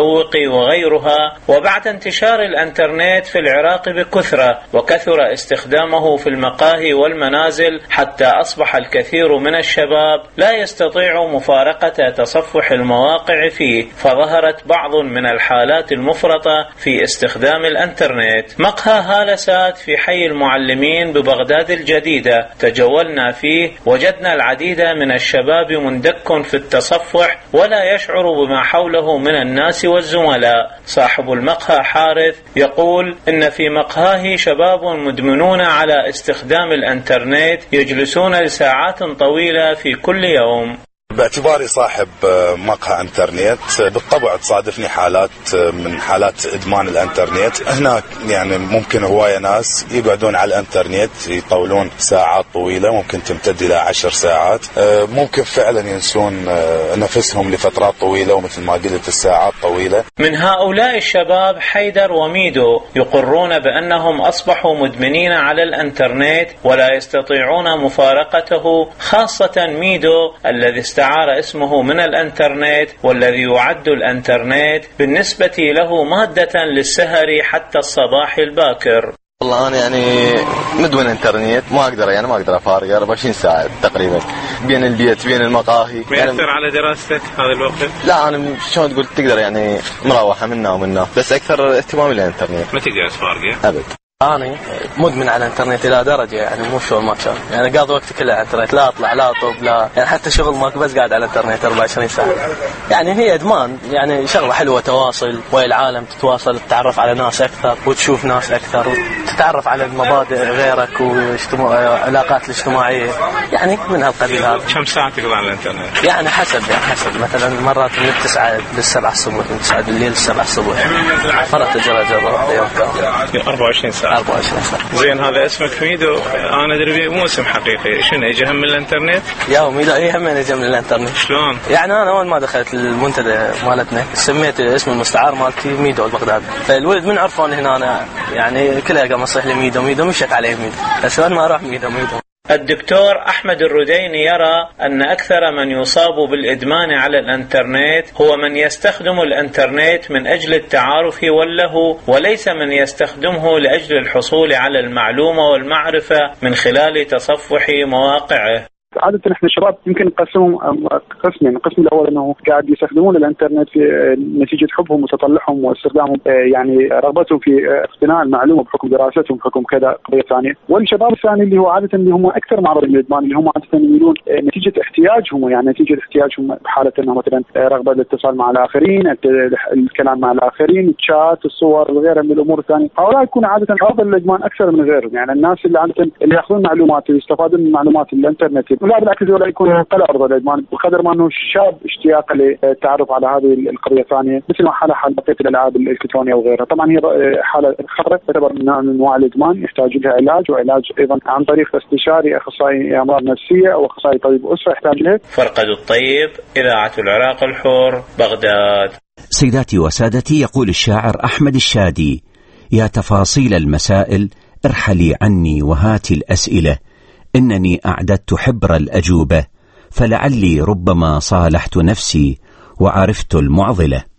وغيرها. وبعد انتشار الانترنت في العراق بكثرة، وكثر استخدامه في المقاهي والمنازل، حتى أصبح الكثير من الشباب لا يستطيع مفارقة تصفح المواقع فيه، فظهرت بعض من الحالات المفرطة في استخدام الانترنت. مقهى هالسات في حي المعلمين ببغداد الجديدة تجولنا فيه، وجدنا العديد من الشباب مندك في التصفح ولا يشعر بما حوله من الناس والزملاء. صاحب المقهى حارث يقول إن في مقهاه شباب مدمنون على استخدام الانترنت، يجلسون لساعات طويلة في كل يوم. باعتباري صاحب مقهى انترنت، بالطبع تصادفني حالات من حالات ادمان الانترنت. هناك يعني ممكن هواية ناس يقعدون على الانترنت يطولون ساعات طويلة، ممكن تمتد الى عشر ساعات. ممكن فعلا ينسون نفسهم لفترات طويلة، ومثل ما قلت الساعات طويلة. من هؤلاء الشباب حيدر وميدو يقرون بأنهم أصبحوا مدمنين على الانترنت ولا يستطيعون مفارقته، خاصة ميدو الذي استعار اسمه من الانترنت، والذي يعد الانترنت بالنسبة له مادة للسهر حتى الصباح الباكر. والله أنا يعني مدمن انترنت، ما أقدر يعني ما أقدر أفارق أربعة وعشرين ساعة تقريبا بين البيت بين المقاهي. بيأثر يعني على دراستك هذا الوقت؟ لا أنا شلون تقول تقدر يعني مروحة منا ومنا، بس أكثر اهتمامي للانترنت. ما تقدر تفارقه؟ أبد. أنا مدمن على الانترنت إلى درجة يعني مو شغل ما كان، يعني قاضي وقتي كله على الانترنت، لا أطلع لا أطب لا يعني حتى شغل ماك، بس قاعد على الانترنت أربعة وعشرين ساعة. يعني هي إدمان، يعني شغلة حلوة، تواصل ويا العالم، تتواصل تتعرف على ناس أكثر وتشوف ناس أكثر وتتعرف على المبادئ غيرك والعلاقات الاجتماعية، يعني من هالقبيل هذا. كم ساعة تقضي على الانترنت؟ يعني حسب يعني حسب مثلا مرات من التسعة للسبعة الصبح، من التسعة بالليل للسبعة الصبح، مرات تجرى جرى يوم كامل أربعة وعشرين ساعة. أربعة وعشرين ساعة. زين، هذا اسمك ميدو، أنا أدري مو اسم حقيقي، شنو يجي هم من الانترنت؟ يا ميدو إيه هم يجي من الانترنت. شلون؟ يعني أنا أول ما دخلت المنتدى مالتنا سميت اسم المستعار مالتي ميدو البغدادي، فالولد من عرفوني هنا أنا يعني كلها قام يصيح لي ميدو ميدو، مشت عليه ميدو، بس أنا ما أروح ميدو ميدو. الدكتور أحمد الرديني يرى أن أكثر من يصاب بالإدمان على الانترنت هو من يستخدم الانترنت من أجل التعارف واللهو، وليس من يستخدمه لأجل الحصول على المعلومة والمعرفة من خلال تصفح مواقعه. عادة احنا شباب يمكن نقسمهم قسمين، القسم الاول انه قاعد يستخدمون الانترنت في نتيجة حبهم وتطلعهم واستخدامهم، يعني رغبتهم في اقتناء المعلومة بحكم دراستهم بحكم كذا قضية ثانية. والشباب الثاني اللي هو عادة اللي هم اكثر معرض للادمان، اللي هم عادة يميلون نتيجة احتياجهم، يعني نتيجة احتياجهم بحالة انه مثلا رغبة للاتصال مع الاخرين، الكلام مع الاخرين، الشات، الصور وغيرها من الامور الثانية. هؤلاء يكون عادة عرضة للادمان اكثر من غيرهم، يعني الناس اللي عادة اللي ياخذون معلومات ويستفادون من معلومات الانترنت، لا بالعكس ولا يكون قلع عرضة للإدمان، بقدر ما أنه شاب اشتياق للتعرف على هذه القضية الثانية، مثل ما حالة حال بقية الألعاب الإلكترونية وغيرها. طبعا هي حالة خطرة، تعتبر من أنواع الإدمان، يحتاج لها علاج، وعلاج أيضا عن طريق استشاري أخصائي أمراض نفسية أو أخصائي طبيب أسرة يحتاج لها. فرقد الطيب، إذاعة العراق الحر، بغداد. سيداتي وسادتي، يقول الشاعر أحمد الشادي: يا تفاصيل المسائل ارحلي عني وهاتي الأسئلة، إنني أعددت حبر الأجوبة، فلعلي ربما صالحت نفسي وعرفت المعضلة.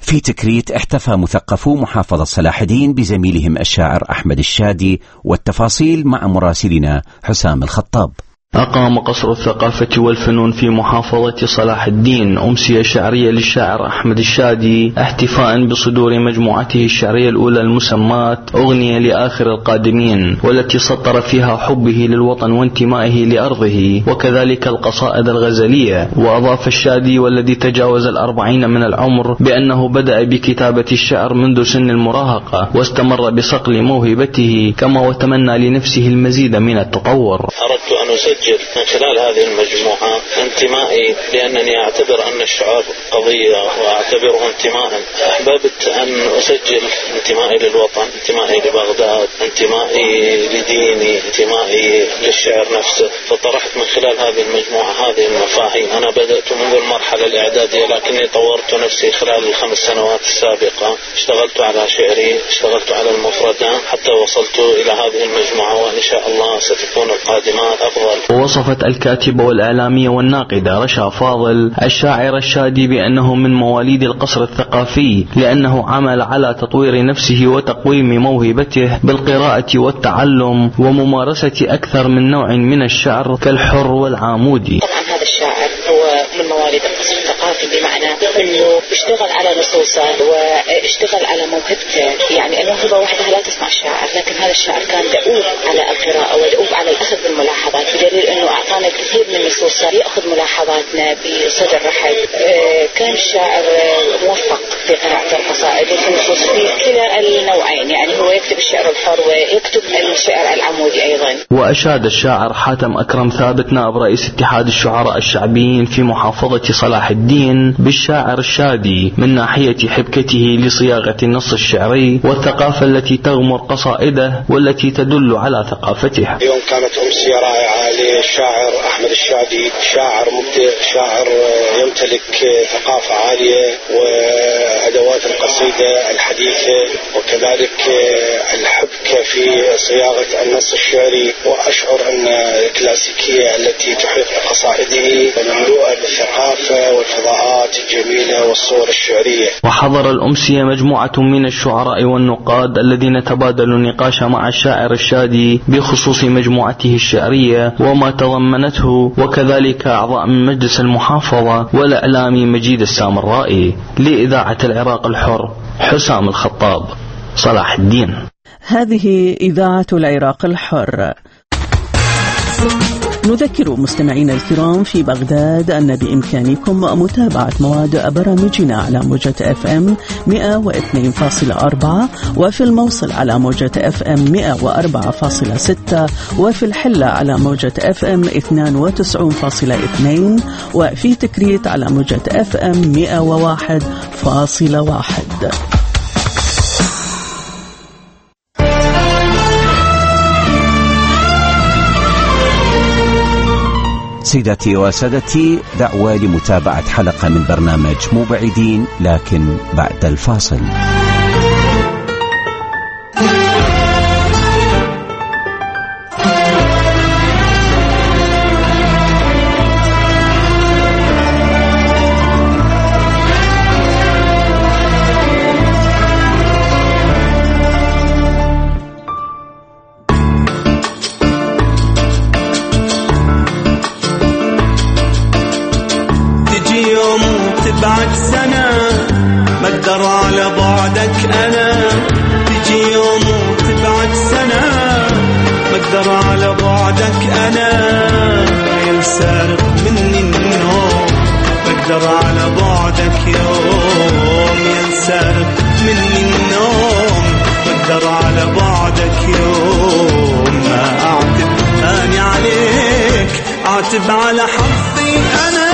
في تكريت احتفى مثقفو محافظة صلاح الدين بزميلهم الشاعر أحمد الشادي، والتفاصيل مع مراسلنا حسام الخطاب. أقام قصر الثقافة والفنون في محافظة صلاح الدين أمسية شعرية للشاعر أحمد الشادي احتفاء بصدور مجموعته الشعرية الأولى المسماة أغنية لآخر القادمين، والتي سطر فيها حبه للوطن وانتمائه لأرضه، وكذلك القصائد الغزلية. وأضاف الشادي والذي تجاوز الأربعين من العمر بأنه بدأ بكتابة الشعر منذ سن المراهقة واستمر بصقل موهبته، كما وتمنى لنفسه المزيد من التطور. أردت أن أسجل من خلال هذه المجموعة انتمائي، لأنني أعتبر أن الشعر قضية وأعتبره انتماء. أحببت أن أسجل انتمائي للوطن، انتمائي لبغداد، انتمائي لديني، انتمائي للشعر نفسه. فطرحت من خلال هذه المجموعة هذه المفاهيم. أنا بدأت منذ المرحلة الإعدادية، لكني طورت نفسي خلال الخمس سنوات السابقة. اشتغلت على شعري، اشتغلت على المفردات، حتى وصلت إلى هذه المجموعة، وإن شاء الله ستكون القادمات أفضل. ووصفت الكاتبة والإعلامية والناقدة رشا فاضل الشاعر الشادي بأنه من مواليد القصر الثقافي، لأنه عمل على تطوير نفسه وتقويم موهبته بالقراءة والتعلم وممارسة أكثر من نوع من الشعر كالحر والعامودي. طبعا هذا الشاعر هو من مواليد القصر الثقافي، بمعنى أنه اشتغل على نصوصه واشتغل على موهبته. يعني الموهبة وحدها لا تصنع الشاعر، لكن هذا الشاعر كان دؤوب على القراءة ودؤوب على الأخذ بالملاحظات، بدليل أنه أعطانا الكثير من نصوصه يأخذ ملاحظاتنا بصدر رحب. كان الشاعر موفق في قراءة القصائد وفي النصوص في كلا النوعين، يعني هو يكتب الشعر الحر ويكتب الشعر العمودي أيضا. وأشاد الشاعر حاتم أكرم ثابت نائب رئيس اتحاد الشعراء الشعبيين في محافظة صلاح الدين بالشاعر الشادي من ناحية حبكته لصياغة النص الشعري والثقافة التي تغمر قصائده والتي تدل على ثقافته. اليوم كانت أمسية رائعة للشاعر أحمد الشادي، شاعر مبدع، شاعر يمتلك ثقافة عالية وأدوات القصيدة الحديثة، وكذلك الحبكة في صياغة النص الشعري. وأشعر أن الكلاسيكية التي تحيط بقصائده مملوءة بالثقافة والفضاءات الجميلة والصور الشعرية. وحضر الأمسية مجموعة من الشعراء والنقاد الذين تبادلوا النقاش مع الشاعر الشادي بخصوص مجموعته الشعرية وما تضمنته، وكذلك أعضاء من مجلس المحافظة والإعلامي مجيد السامرائي. لإذاعة العراق الحر حسام الخطاب، صلاح الدين. هذه إذاعة العراق الحر. نذكر مستمعينا الكرام في بغداد أن بإمكانكم متابعة مواد برامجنا على موجة اف ام مئة واثنين فاصلة أربعة، وفي الموصل على موجة اف ام مئة وأربعة فاصلة ستة، وفي الحلة على موجة اف ام اثنين وتسعين فاصلة اثنين، وفي تكريت على موجة اف ام مئة وواحد فاصلة واحد. سيداتي وسادتي، دعوة لمتابعة حلقة من برنامج مو بعيدين لكن بعد الفاصل. بعد سنة ما اقدر على بعدك أنا، تجي يوم وتبعد سنة ما اقدر على بعدك أنا، ينسرق مني النوم ما اقدر على بعدك يوم، ينسرق مني النوم ما اقدر على بعدك يوم. ما أعتب أني عليك، أعتب على حظي أنا،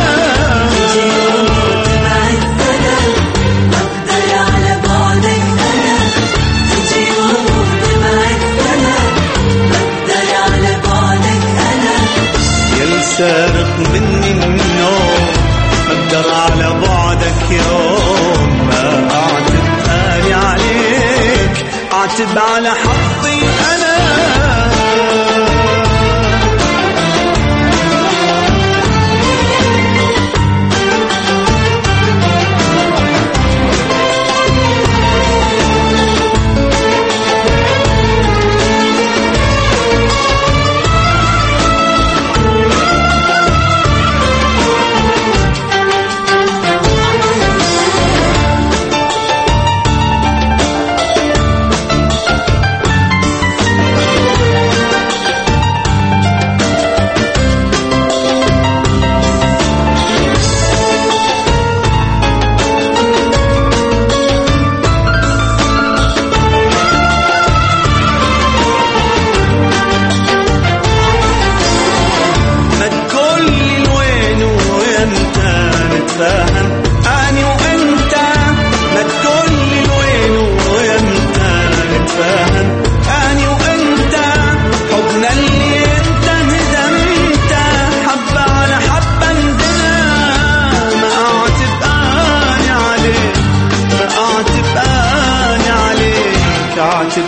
سارق مني النوم ما اقدر على بعدك يوم. ما اعتب اني عليك، اعتب على حظي انا.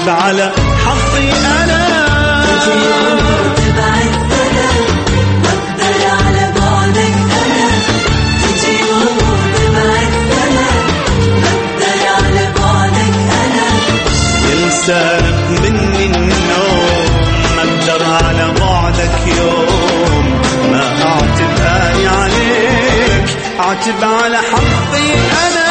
عاتب على حظي أنا. سارق مني النوم ما اقدر على بعدك يوم، ما اعتب اني عليك اعتب على حظي انا.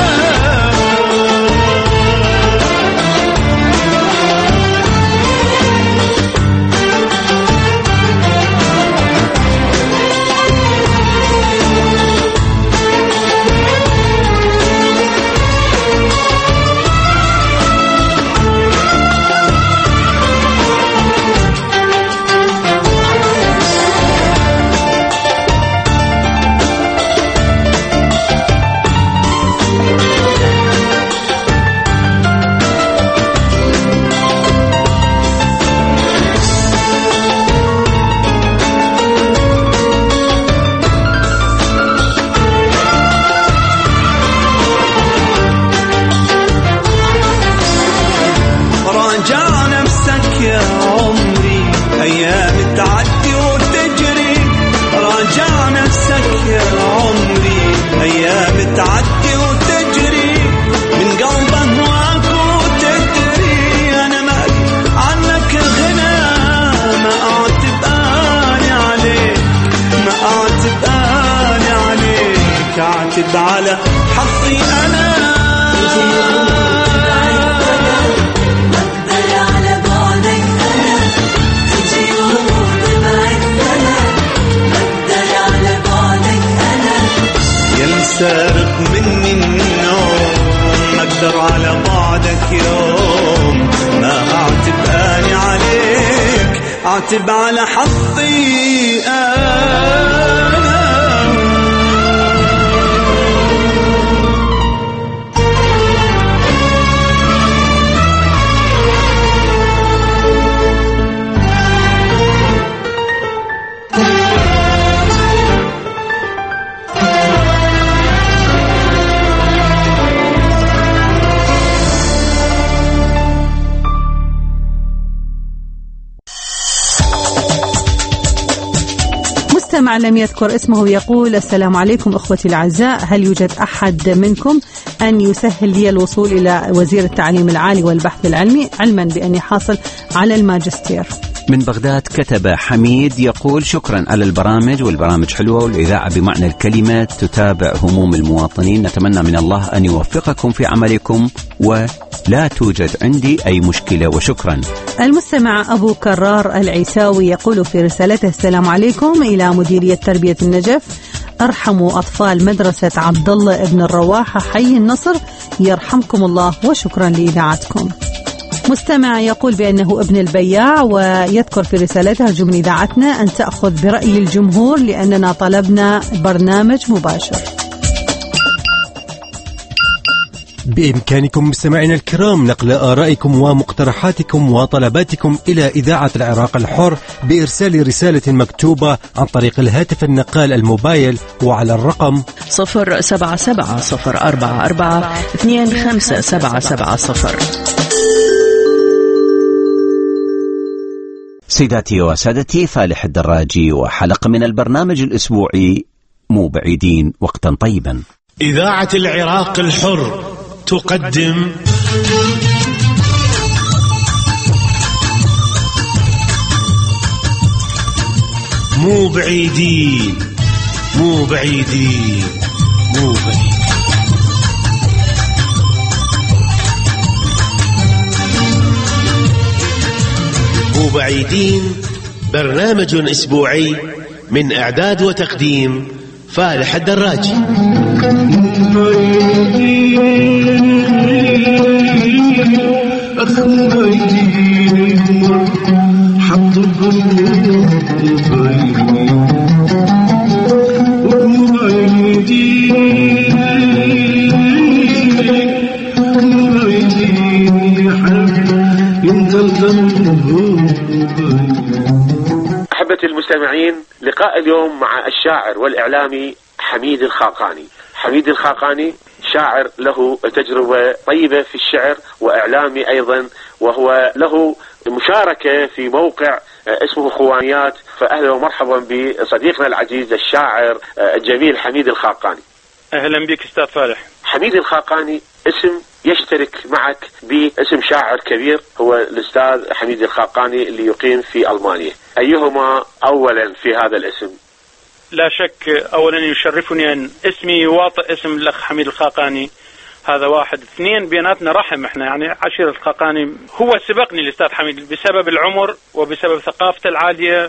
اعتب على حظي انا. سارق مني النوم ما اقدر على بعدك يوم، ما اعتب اني عليك اعتب على حظي انا. مستمع لم يذكر اسمه يقول: السلام عليكم أخوتي الأعزاء، هل يوجد أحد منكم أن يسهل لي الوصول إلى وزير التعليم العالي والبحث العلمي، علما بأني حاصل على الماجستير؟ من بغداد كتب حميد يقول: شكرا على البرامج، والبرامج حلوة والإذاعة بمعنى الكلمة تتابع هموم المواطنين، نتمنى من الله أن يوفقكم في عملكم ولا توجد عندي أي مشكلة وشكرا. المستمع أبو كرار العيساوي يقول في رسالته: السلام عليكم، إلى مديرية تربية النجف، ارحموا أطفال مدرسة عبد الله ابن الرواحة حي النصر يرحمكم الله، وشكرا لإذاعتكم. مستمع يقول بأنه ابن البياع، ويذكر في رسالته: أرجو من إذاعتنا أن تأخذ برأي الجمهور لأننا طلبنا برنامج مباشر. بإمكانكم مستمعينا الكرام نقل آرائكم ومقترحاتكم وطلباتكم إلى إذاعة العراق الحر بإرسال رسالة مكتوبة عن طريق الهاتف النقال الموبايل وعلى الرقم صفر سبعة سبعة صفر أربعة أربعة اثنين خمسة سبعة سبعة صفر. سيداتي وسادتي، فالح الدراجي وحلقة من البرنامج الأسبوعي مو بعيدين وقتا طيبا. إذاعة العراق الحر تقدم مو بعيدين مو بعيدين مو بعيدين. مو بعيدين برنامج أسبوعي من إعداد وتقديم فالح الدراجي. أحبتي المستمعين، لقاء اليوم مع الشاعر والإعلامي حميد الخاقاني. حميد الخاقاني شاعر له تجربة طيبة في الشعر وإعلامي أيضا، وهو له مشاركة في موقع اسمه خوانيات. فأهلا ومرحبا بصديقنا العزيز الشاعر الجميل حميد الخاقاني. أهلا بك أستاذ فالح. حميد الخاقاني اسم يشترك معك باسم شاعر كبير هو الأستاذ حميد الخاقاني اللي يقيم في ألمانيا. أيهما أولا في هذا الاسم؟ لا شك أولا يشرفني أن اسمي يواطئ اسم الأخ حميد الخاقاني، هذا واحد. اثنين، بيناتنا رحم، احنا يعني عشيرة الخاقاني. هو سبقني الأستاذ حميد بسبب العمر وبسبب ثقافته العالية،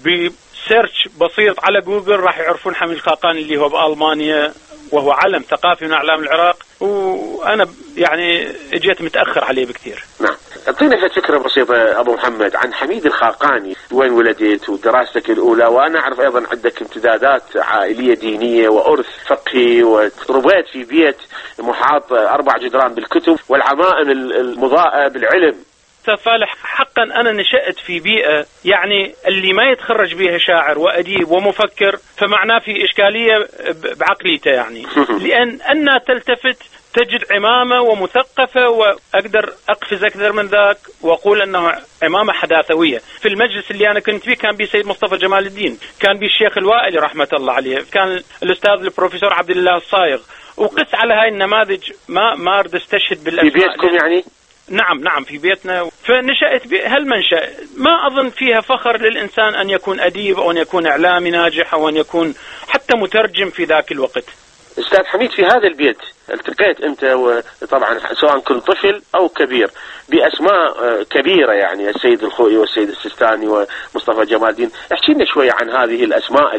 وبسيرش بسيط على جوجل راح يعرفون حميد الخاقاني اللي هو بألمانيا، وهو علم ثقافي من أعلام العراق، وأنا يعني اجيت متأخر عليه بكثير. نعم، اعطينا فكرة بسيطة أبو محمد عن حميد الخاقاني، وين ولدت ودراستك الأولى، وأنا أعرف أيضا عندك امتدادات عائلية دينية وأرث فقهي، وربيت في بيت محاط أربع جدران بالكتب والعمائم المضاءة بالعلم. فالح، حقا أنا نشأت في بيئة يعني اللي ما يتخرج بها شاعر وأديب ومفكر فمعناه في إشكالية بعقليته، يعني لأن أنا تلتفت تجد عمامة ومثقفة، وأقدر أقفز أكثر من ذاك وأقول أنه عمامة حداثوية. في المجلس اللي أنا كنت فيه كان بي سيد مصطفى جمال الدين، كان بي الشيخ الوائلي رحمة الله عليه، كان الأستاذ البروفيسور عبد الله الصايغ، وقس على هاي النماذج. ما ما أرد استشهد بالأسماء. في بيتكم يعني؟ نعم نعم في بيتنا. فنشأت هالمنشأ، ما أظن فيها فخر للإنسان أن يكون أديب أو أن يكون إعلامي ناجح أو أن يكون حتى مترجم في ذاك الوقت. أستاذ حميد، في هذا البيت التقيت أنت وطبعا سواء كنت طفل أو كبير بأسماء كبيرة، يعني السيد الخوئي والسيد السيستاني ومصطفى جمال الدين. احكي لنا شوية عن هذه الأسماء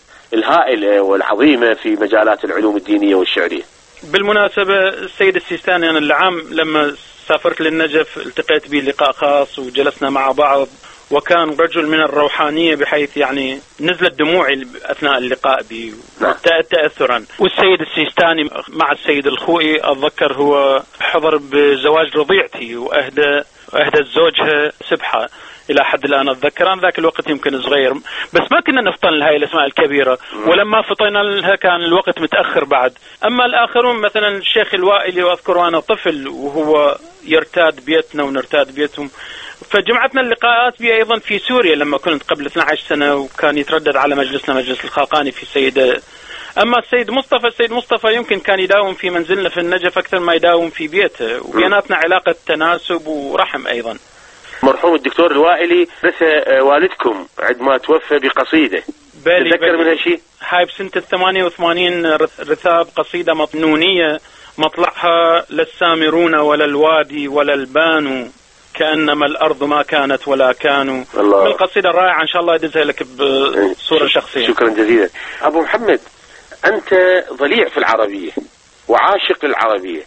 الهائلة والعظيمة في مجالات العلوم الدينية والشعرية. بالمناسبة السيد السيستاني أنا العام لما سافرت للنجف التقيت به لقاء خاص وجلسنا مع بعض، وكان رجل من الروحانية بحيث يعني نزلت دموعي أثناء اللقاء به تأثرا. والسيد السيستاني مع السيد الخوئي أتذكر هو حضر بزواج رضيعتي وأهدى أهدى زوجها سبحة إلى حد الآن أتذكر. أنا ذاك الوقت يمكن صغير، بس ما كنا نفطن لهاي الأسماء الكبيرة، ولما فطينا لها كان الوقت متأخر بعد. أما الآخرون مثلا الشيخ الوائلي، وأذكر أنا طفل وهو يرتاد بيتنا ونرتاد بيتهم. فجمعتنا اللقاءات بي أيضا في سوريا لما كنت قبل اثنتي عشرة سنة، وكان يتردد على مجلسنا مجلس الخاقاني في السيدة. أما السيد مصطفى السيد مصطفى يمكن كان يداوم في منزلنا في النجف أكثر ما يداوم في بيته، وبيناتنا علاقة تناسب ورحم أيضا. مرحوم الدكتور الوائلي رثى والدكم عندما توفى بقصيدة، تذكر منها شيء؟ هاي بسنة الثمانية وثمانين رثاب قصيدة مطنونية مطلعها للسامرون ولا الوادي ولا البانو كأنما الأرض ما كانت ولا كانوا. الله. من القصيدة الرائعة إن شاء الله يدزها لك بصورة شخصية. شكرا جزيلا. أبو محمد، أنت ضليع في العربية وعاشق العربية،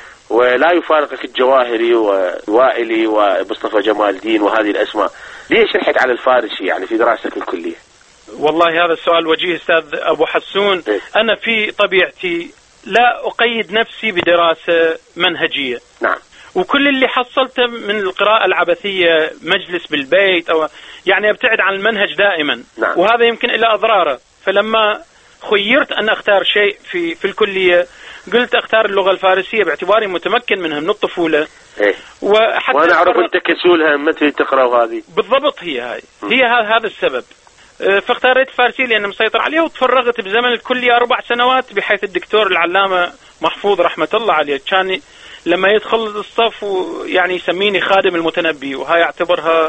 ولا يفارقك الجواهري والوائلي ومصطفى جمال الدين وهذه الأسماء. ليش رحت على الفارسي يعني في دراستك الكلية؟ والله هذا السؤال وجيه أستاذ أبو حسون. إيه؟ أنا في طبيعتي لا أقيد نفسي بدراسة منهجية. نعم. وكل اللي حصلته من القراءة العبثية، مجلس بالبيت، أو يعني أبتعد عن المنهج دائما. نعم. وهذا يمكن إلى أضراره. فلما خيرت أن أختار شيء في في الكلية قلت أختار اللغة الفارسية باعتباري متمكن منها من الطفولة. إيه؟ وحتى وأنا أعرف أنت كسولها متى تقرأ هذه. بالضبط، هي هاي م. هي هذا السبب. فاختاريت الفارسية لأنه مسيطر عليها، وتفرغت بزمن الكلية أربع سنوات بحيث الدكتور العلامة محفوظ رحمة الله عليه كان لما يدخل الصف يعني يسميني خادم المتنبي، وهاي اعتبرها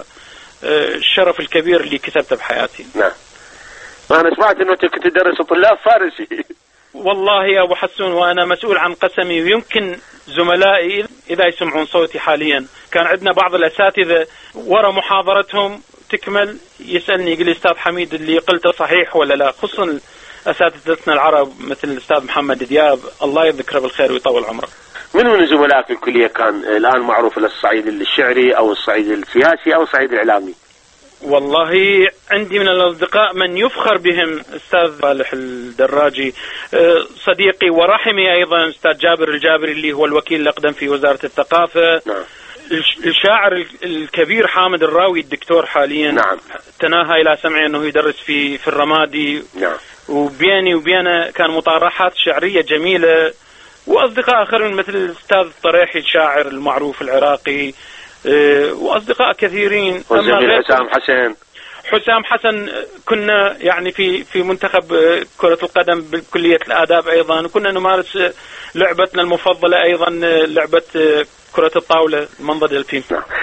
الشرف الكبير اللي كسبته بحياتي. نعم. أنا سمعت أنه كنت تدرس طلاب فارسي. والله يا أبو حسون وأنا مسؤول عن قسمي، ويمكن زملائي إذا يسمعون صوتي حاليا كان عندنا بعض الأساتذة ورا محاضرتهم تكمل يسألني يقول لي أستاذ حميد اللي قلته صحيح ولا لا، خصوصا أساتذتنا العرب مثل الأستاذ محمد دياب الله يذكره بالخير ويطول عمره. من من زملائك في الكلية كان الآن معروف للصعيد الشعري أو الصعيد السياسي أو الصعيد الإعلامي؟ والله عندي من الأصدقاء من يفخر بهم أستاذ صالح الدراجي صديقي ورحمي، أيضا أستاذ جابر الجابري اللي هو الوكيل الأقدم في وزارة الثقافة. نعم. الشاعر الكبير حامد الراوي الدكتور حاليا. نعم. تناهى إلى سمعي أنه يدرس في في الرمادي. نعم. وبيني وبينه كان مطارحات شعرية جميلة وأصدقاء آخرين مثل الأستاذ الطريحي الشاعر المعروف العراقي، وأصدقاء كثيرين. أما حسام حسن حسام حسن كنا يعني في في منتخب كرة القدم بكلية الآداب أيضا، وكنا نمارس لعبتنا المفضلة أيضا لعبة كرة الطاولة منضد الفيم.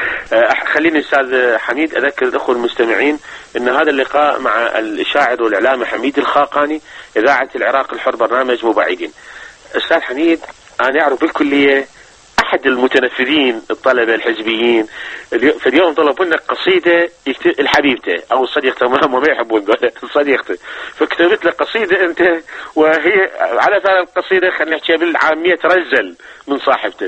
خليني أستاذ حميد أذكر الأخوة المستمعين أن هذا اللقاء مع الشاعر والإعلامي حميد الخاقاني، إذاعة العراق الحر، برنامج مبعدين. أستاذ حميد، أنا أعرف بالكلية أحد المتنفذين الطلبة الحزبيين فاليوم طلبوا لنا قصيدة الحبيبته أو صديقته، ما ما يحبون صديقته، فكتبت لك قصيدة أنت، وهي على ثاني القصيدة خلينا نحكيها بالعامية ترزل من صاحبته.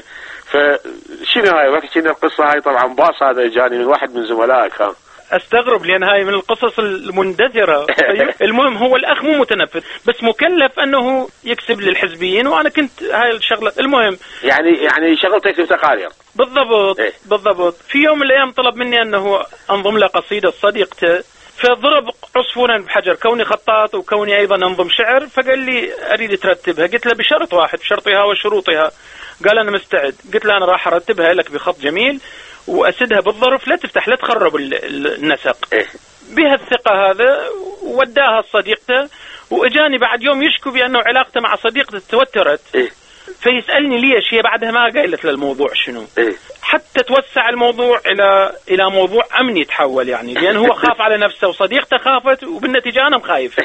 فشنو هاي وقت شنو القصة هاي؟ طبعا باص هذا جاني من واحد من زملائك. ها استغرب لأن هاي من القصص المندثرة. المهم هو الأخ مو متنفذ بس مكلف أنه يكسب للحزبيين، وأنا كنت هاي الشغلة. المهم يعني يعني شغلتك تكتب تقارير. بالضبط إيه؟ بالضبط. في يوم من الأيام طلب مني أنه أنظم له قصيدة صديقته، فضرب عصفورا بحجر، كوني خطاط وكوني أيضا أنظم شعر، فقال لي أريد ترتبها. قلت له بشرط واحد، بشرطها وشروطها. قال أنا مستعد. قلت له أنا راح أرتبها لك بخط جميل وأسدها بالظرف، لا تفتح لا تخرب النسق. إيه؟ بهالثقة هذا وداها صديقته، وإجاني بعد يوم يشكو بأنه علاقته مع صديقته توترت. إيه؟ فيسألني ليش، هي بعدها ما قالت للموضوع شنو. إيه؟ حتى توسع الموضوع إلى إلى موضوع أمني تحول، يعني لأن هو خاف على نفسه وصديقته خافت، وبالنتيجة أنا مخايف.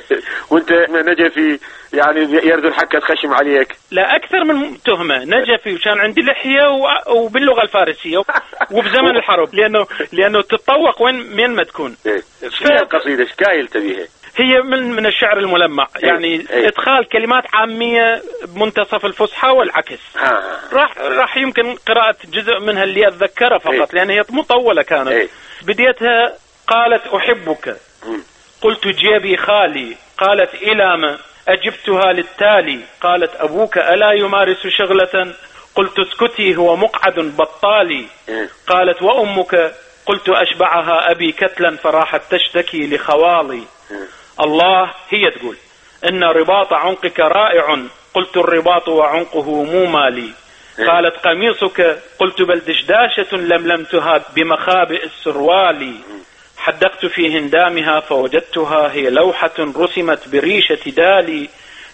وأنت نجفي يعني يرد الحكة تخشم عليك. لا أكثر من تهمة، نجفي وكان عندي لحية وباللغة الفارسية وبزمن الحرب، لأنه لأنه تتطوق وين مين ما تكون. إيه؟ شنو القصيدة شكايل تبيها؟ هي من من الشعر الملمع، يعني إيه؟ إدخال كلمات عامية بمنتصف الفصحى والعكس. راح راح يمكن قراءة جزء منها اللي أتذكره فقط. إيه؟ لأن هي مطولة كانت. إيه؟ بديتها قالت أحبك، قلت جيبي خالي، قالت إلى ما، أجبتها للتالي، قالت أبوك ألا يمارس شغلة، قلت اسكتي هو مقعد بطالي، قالت وأمك، قلت أشبعها أبي كتلا فراحت تشتكي لخوالي. الله هي تقول إن رباط عنقك رائع، قلت الرباط وعنقه مو مالي، قالت قميصك، قلت بل دشداشة لملمتها بمخابئ السروال، حدقت في هندامها فوجدتها هي لوحة رسمت بريشة دالي،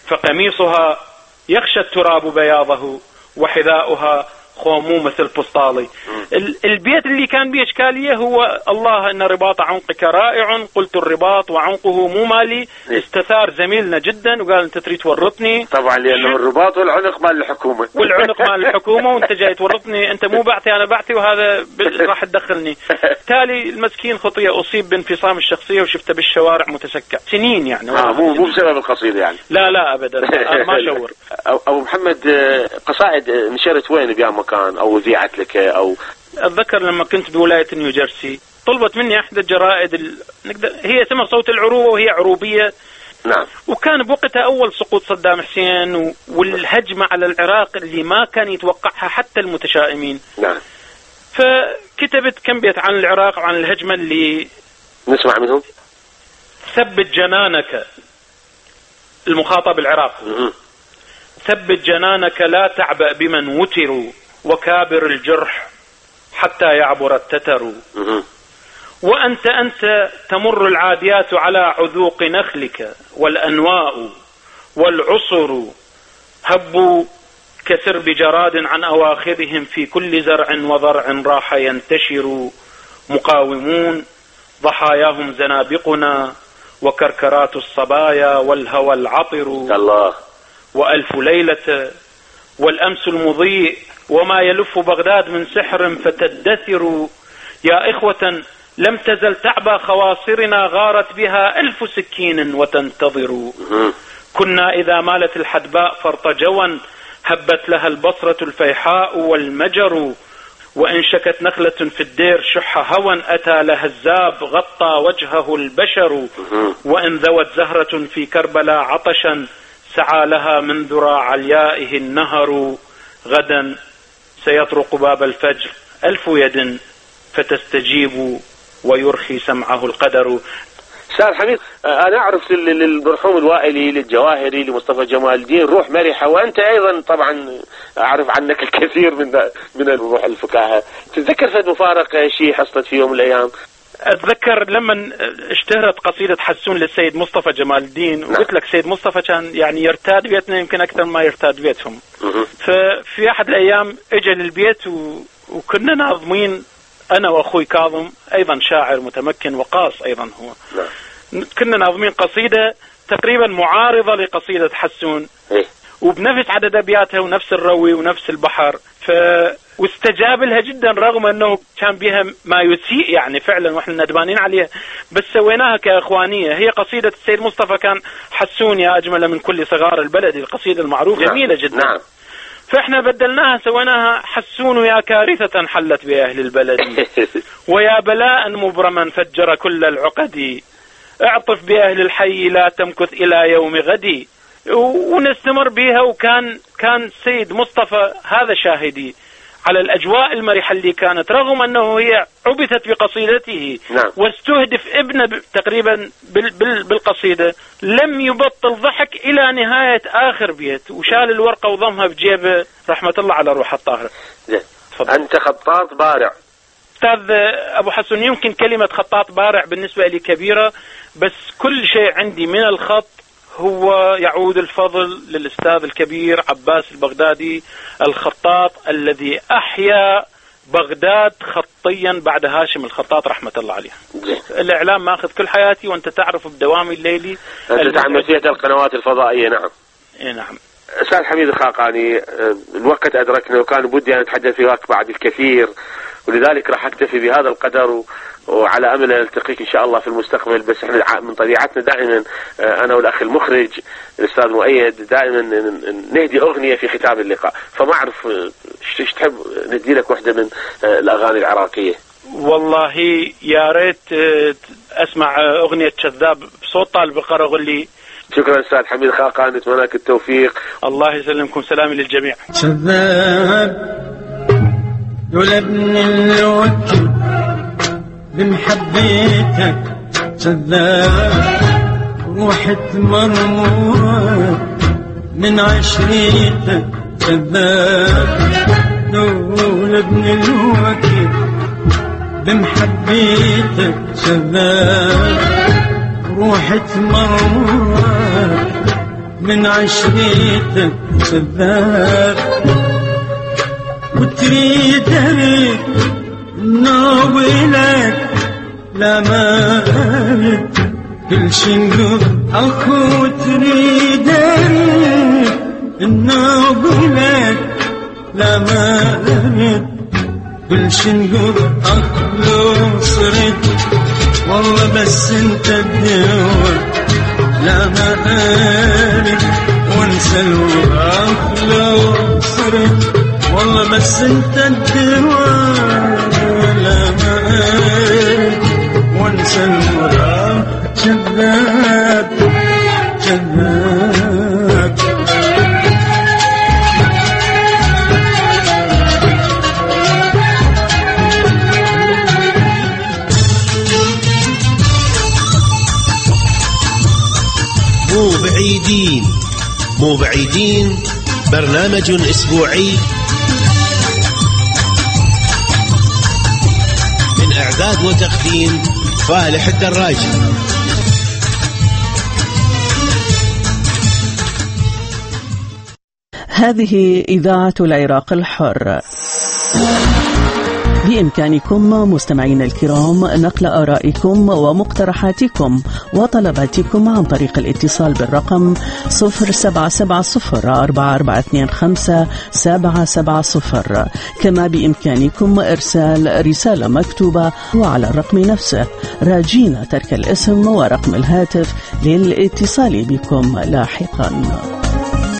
فقميصها يخشى التراب بياضه وحذاؤها خومومة البسطالي. البيت اللي كان به إشكالية هو الله إن رباط عنقك رائع، قلت الرباط وعنقه مو مالي. استثار زميلنا جدا وقال أنت تريد تورطني. طبعا لأنه الرباط والعنق مال الحكومة والعنق مال الحكومة وأنت جاي تورطني، أنت مو بعتي أنا بعتي، وهذا راح تدخلني. تالي المسكين خطية أصيب بانفصام الشخصية وشفته بالشوارع متسكع سنين يعني. آه مو مو بسبب القصيدة يعني. لا لا أبدا ما شور. أبو محمد، قصائد نشرت وين بيان مكان أو ذيعت لك؟ أو أتذكر لما كنت بولاية نيوجيرسي طلبت مني أحد الجرائد ال... نقدر... هي اسمها صوت العروبة وهي عروبية. نعم. وكان بوقتها أول سقوط صدام حسين و... والهجمة على العراق اللي ما كان يتوقعها حتى المتشائمين. نعم. فكتبت كم بيت عن العراق وعن الهجمة اللي نسمع منهم. ثبت جنانك، المخاطب العراق. م- ثبت جنانك لا تعبأ بمن وتروا، وكابر الجرح حتى يعبر التتر. وأنت أنت تمر العاديات على عذوق نخلك، والأنواء والعصر هبوا كسرب جراد عن أواخرهم، في كل زرع وضرع راح ينتشر. مقاومون ضحاياهم زنابقنا، وكركرات الصبايا والهوى العطر. الله. وألف ليلة والأمس المضيء، وما يلف بغداد من سحر فتدثر. يا إخوة لم تزل تعبى خواصرنا، غارت بها ألف سكين وتنتظر. كنا إذا مالت الحدباء فرط جوا، هبت لها البصرة الفيحاء والمجر. وإن شكت نخلة في الدير شح هوى، أتى لها الزاب غطى وجهه البشر. وإن ذوت زهرة في كربلاء عطشا، سعى لها من ذراع عليائه النهر. غدا سيطرق باب الفجر ألف يد فتستجيب، ويرخي سمعه القدر. أستاذ حميد، أنا أعرف للمرحوم الوائلي، للجواهري، لمصطفى جمال الدين روح مرحة، وأنت أيضا طبعا أعرف عنك الكثير من من الروح الفكاهة. تتذكر فد مفارقة شيء حصلت في يوم من الأيام؟ أتذكر لما اشتهرت قصيدة حسون للسيد مصطفى جمال الدين، وقلت لك سيد مصطفى كان يعني يرتاد بيتنا يمكن أكثر ما يرتاد بيتهم. ففي أحد الأيام اجى للبيت و... وكنا ناظمين أنا وأخوي كاظم، أيضا شاعر متمكن وقاص أيضا هو. كنا ناظمين قصيدة تقريبا معارضة لقصيدة حسون، وبنفس عدد أبياتها ونفس الروي ونفس البحر. ف واستجاب لها جدا رغم أنه كان بها ما يسيء يعني فعلا، وإحنا ندمانين عليها، بس سويناها كإخوانية. هي قصيدة السيد مصطفى كان حسون يا أجمل من كل صغار البلد، القصيدة المعروفة جميلة جدا. نعم. فإحنا بدلناها سويناها حسون يا كارثة حلت بأهل البلد، ويا بلاء مبرما فجر كل العقد، اعطف بأهل الحي لا تمكث إلى يوم غدي. ونستمر بها. وكان كان السيد مصطفى هذا شاهدي على الأجواء المرحة اللي كانت، رغم أنه هي عبثت بقصيدته. نعم. واستهدف ابنه تقريبا بال بال بالقصيدة، لم يبطل ضحك إلى نهاية آخر بيت، وشال الورقة وضمها بجيبه رحمة الله على روح الطاهرة. أنت خطاط بارع أستاذ أبو حسن. يمكن كلمة خطاط بارع بالنسبة لي كبيرة، بس كل شيء عندي من الخط هو يعود الفضل للأستاذ الكبير عباس البغدادي، الخطاط الذي أحيا بغداد خطيا بعد هاشم الخطاط رحمة الله عليه. الإعلام ما أخذ كل حياتي، وأنت تعرف بدوامي الليلي أنت تعمل فيها القنوات الفضائية. نعم. إيه نعم. أستاذ حميد الخاقاني، الوقت أدركنا وكان بدي أن أتحدث فيك بعد الكثير، ولذلك راح أكتفي بهذا القدر، و... وعلى أمل أن نلتقيك إن شاء الله في المستقبل. بس إحنا من طبيعتنا دائما أنا والأخ المخرج الأستاذ مؤيد دائما نهدي أغنية في ختام اللقاء، فما أعرف إيش تحب ندي لك واحدة من الأغاني العراقية؟ والله يا ريت أسمع أغنية كذاب بصوت طالب القرغلي. شكرا أستاذ حميد خاقاني، أتمنى لك التوفيق. الله يسلمكم، سلامي للجميع. كذاب دول ابن الوكل بمحبيتك، كذاب روحت مرمورة من عشريتك، كذاب دول ابن الوكل بمحبيتك، كذاب روحت مرمورة من عشريتك، كذاب وتريد أريد ناولك لا ما أريد كل شنقر أخو، تريد أريد ناولك لا ما أريد كل شنقر أخو، صرت والله بس انت الدور لا ما أريد وانسى الوراك، لو صرت والله بس انت الدواء لا ما أريد وانسى الوراك، كذاب كذاب. مو بعيدين مو بعيدين برنامج أسبوعي من إعداد وتقديم فالح الدراجي. هذه إذاعة العراق الحر. بإمكانكم مستمعين الكرام نقل آرائكم ومقترحاتكم وطلباتكم عن طريق الاتصال بالرقم صفر سبعة سبعة صفر أربعة أربعة اثنين خمسة سبعة سبعة صفر. كما بإمكانكم إرسال رسالة مكتوبة وعلى الرقم نفسه، راجين ترك الاسم ورقم الهاتف للاتصال بكم لاحقا.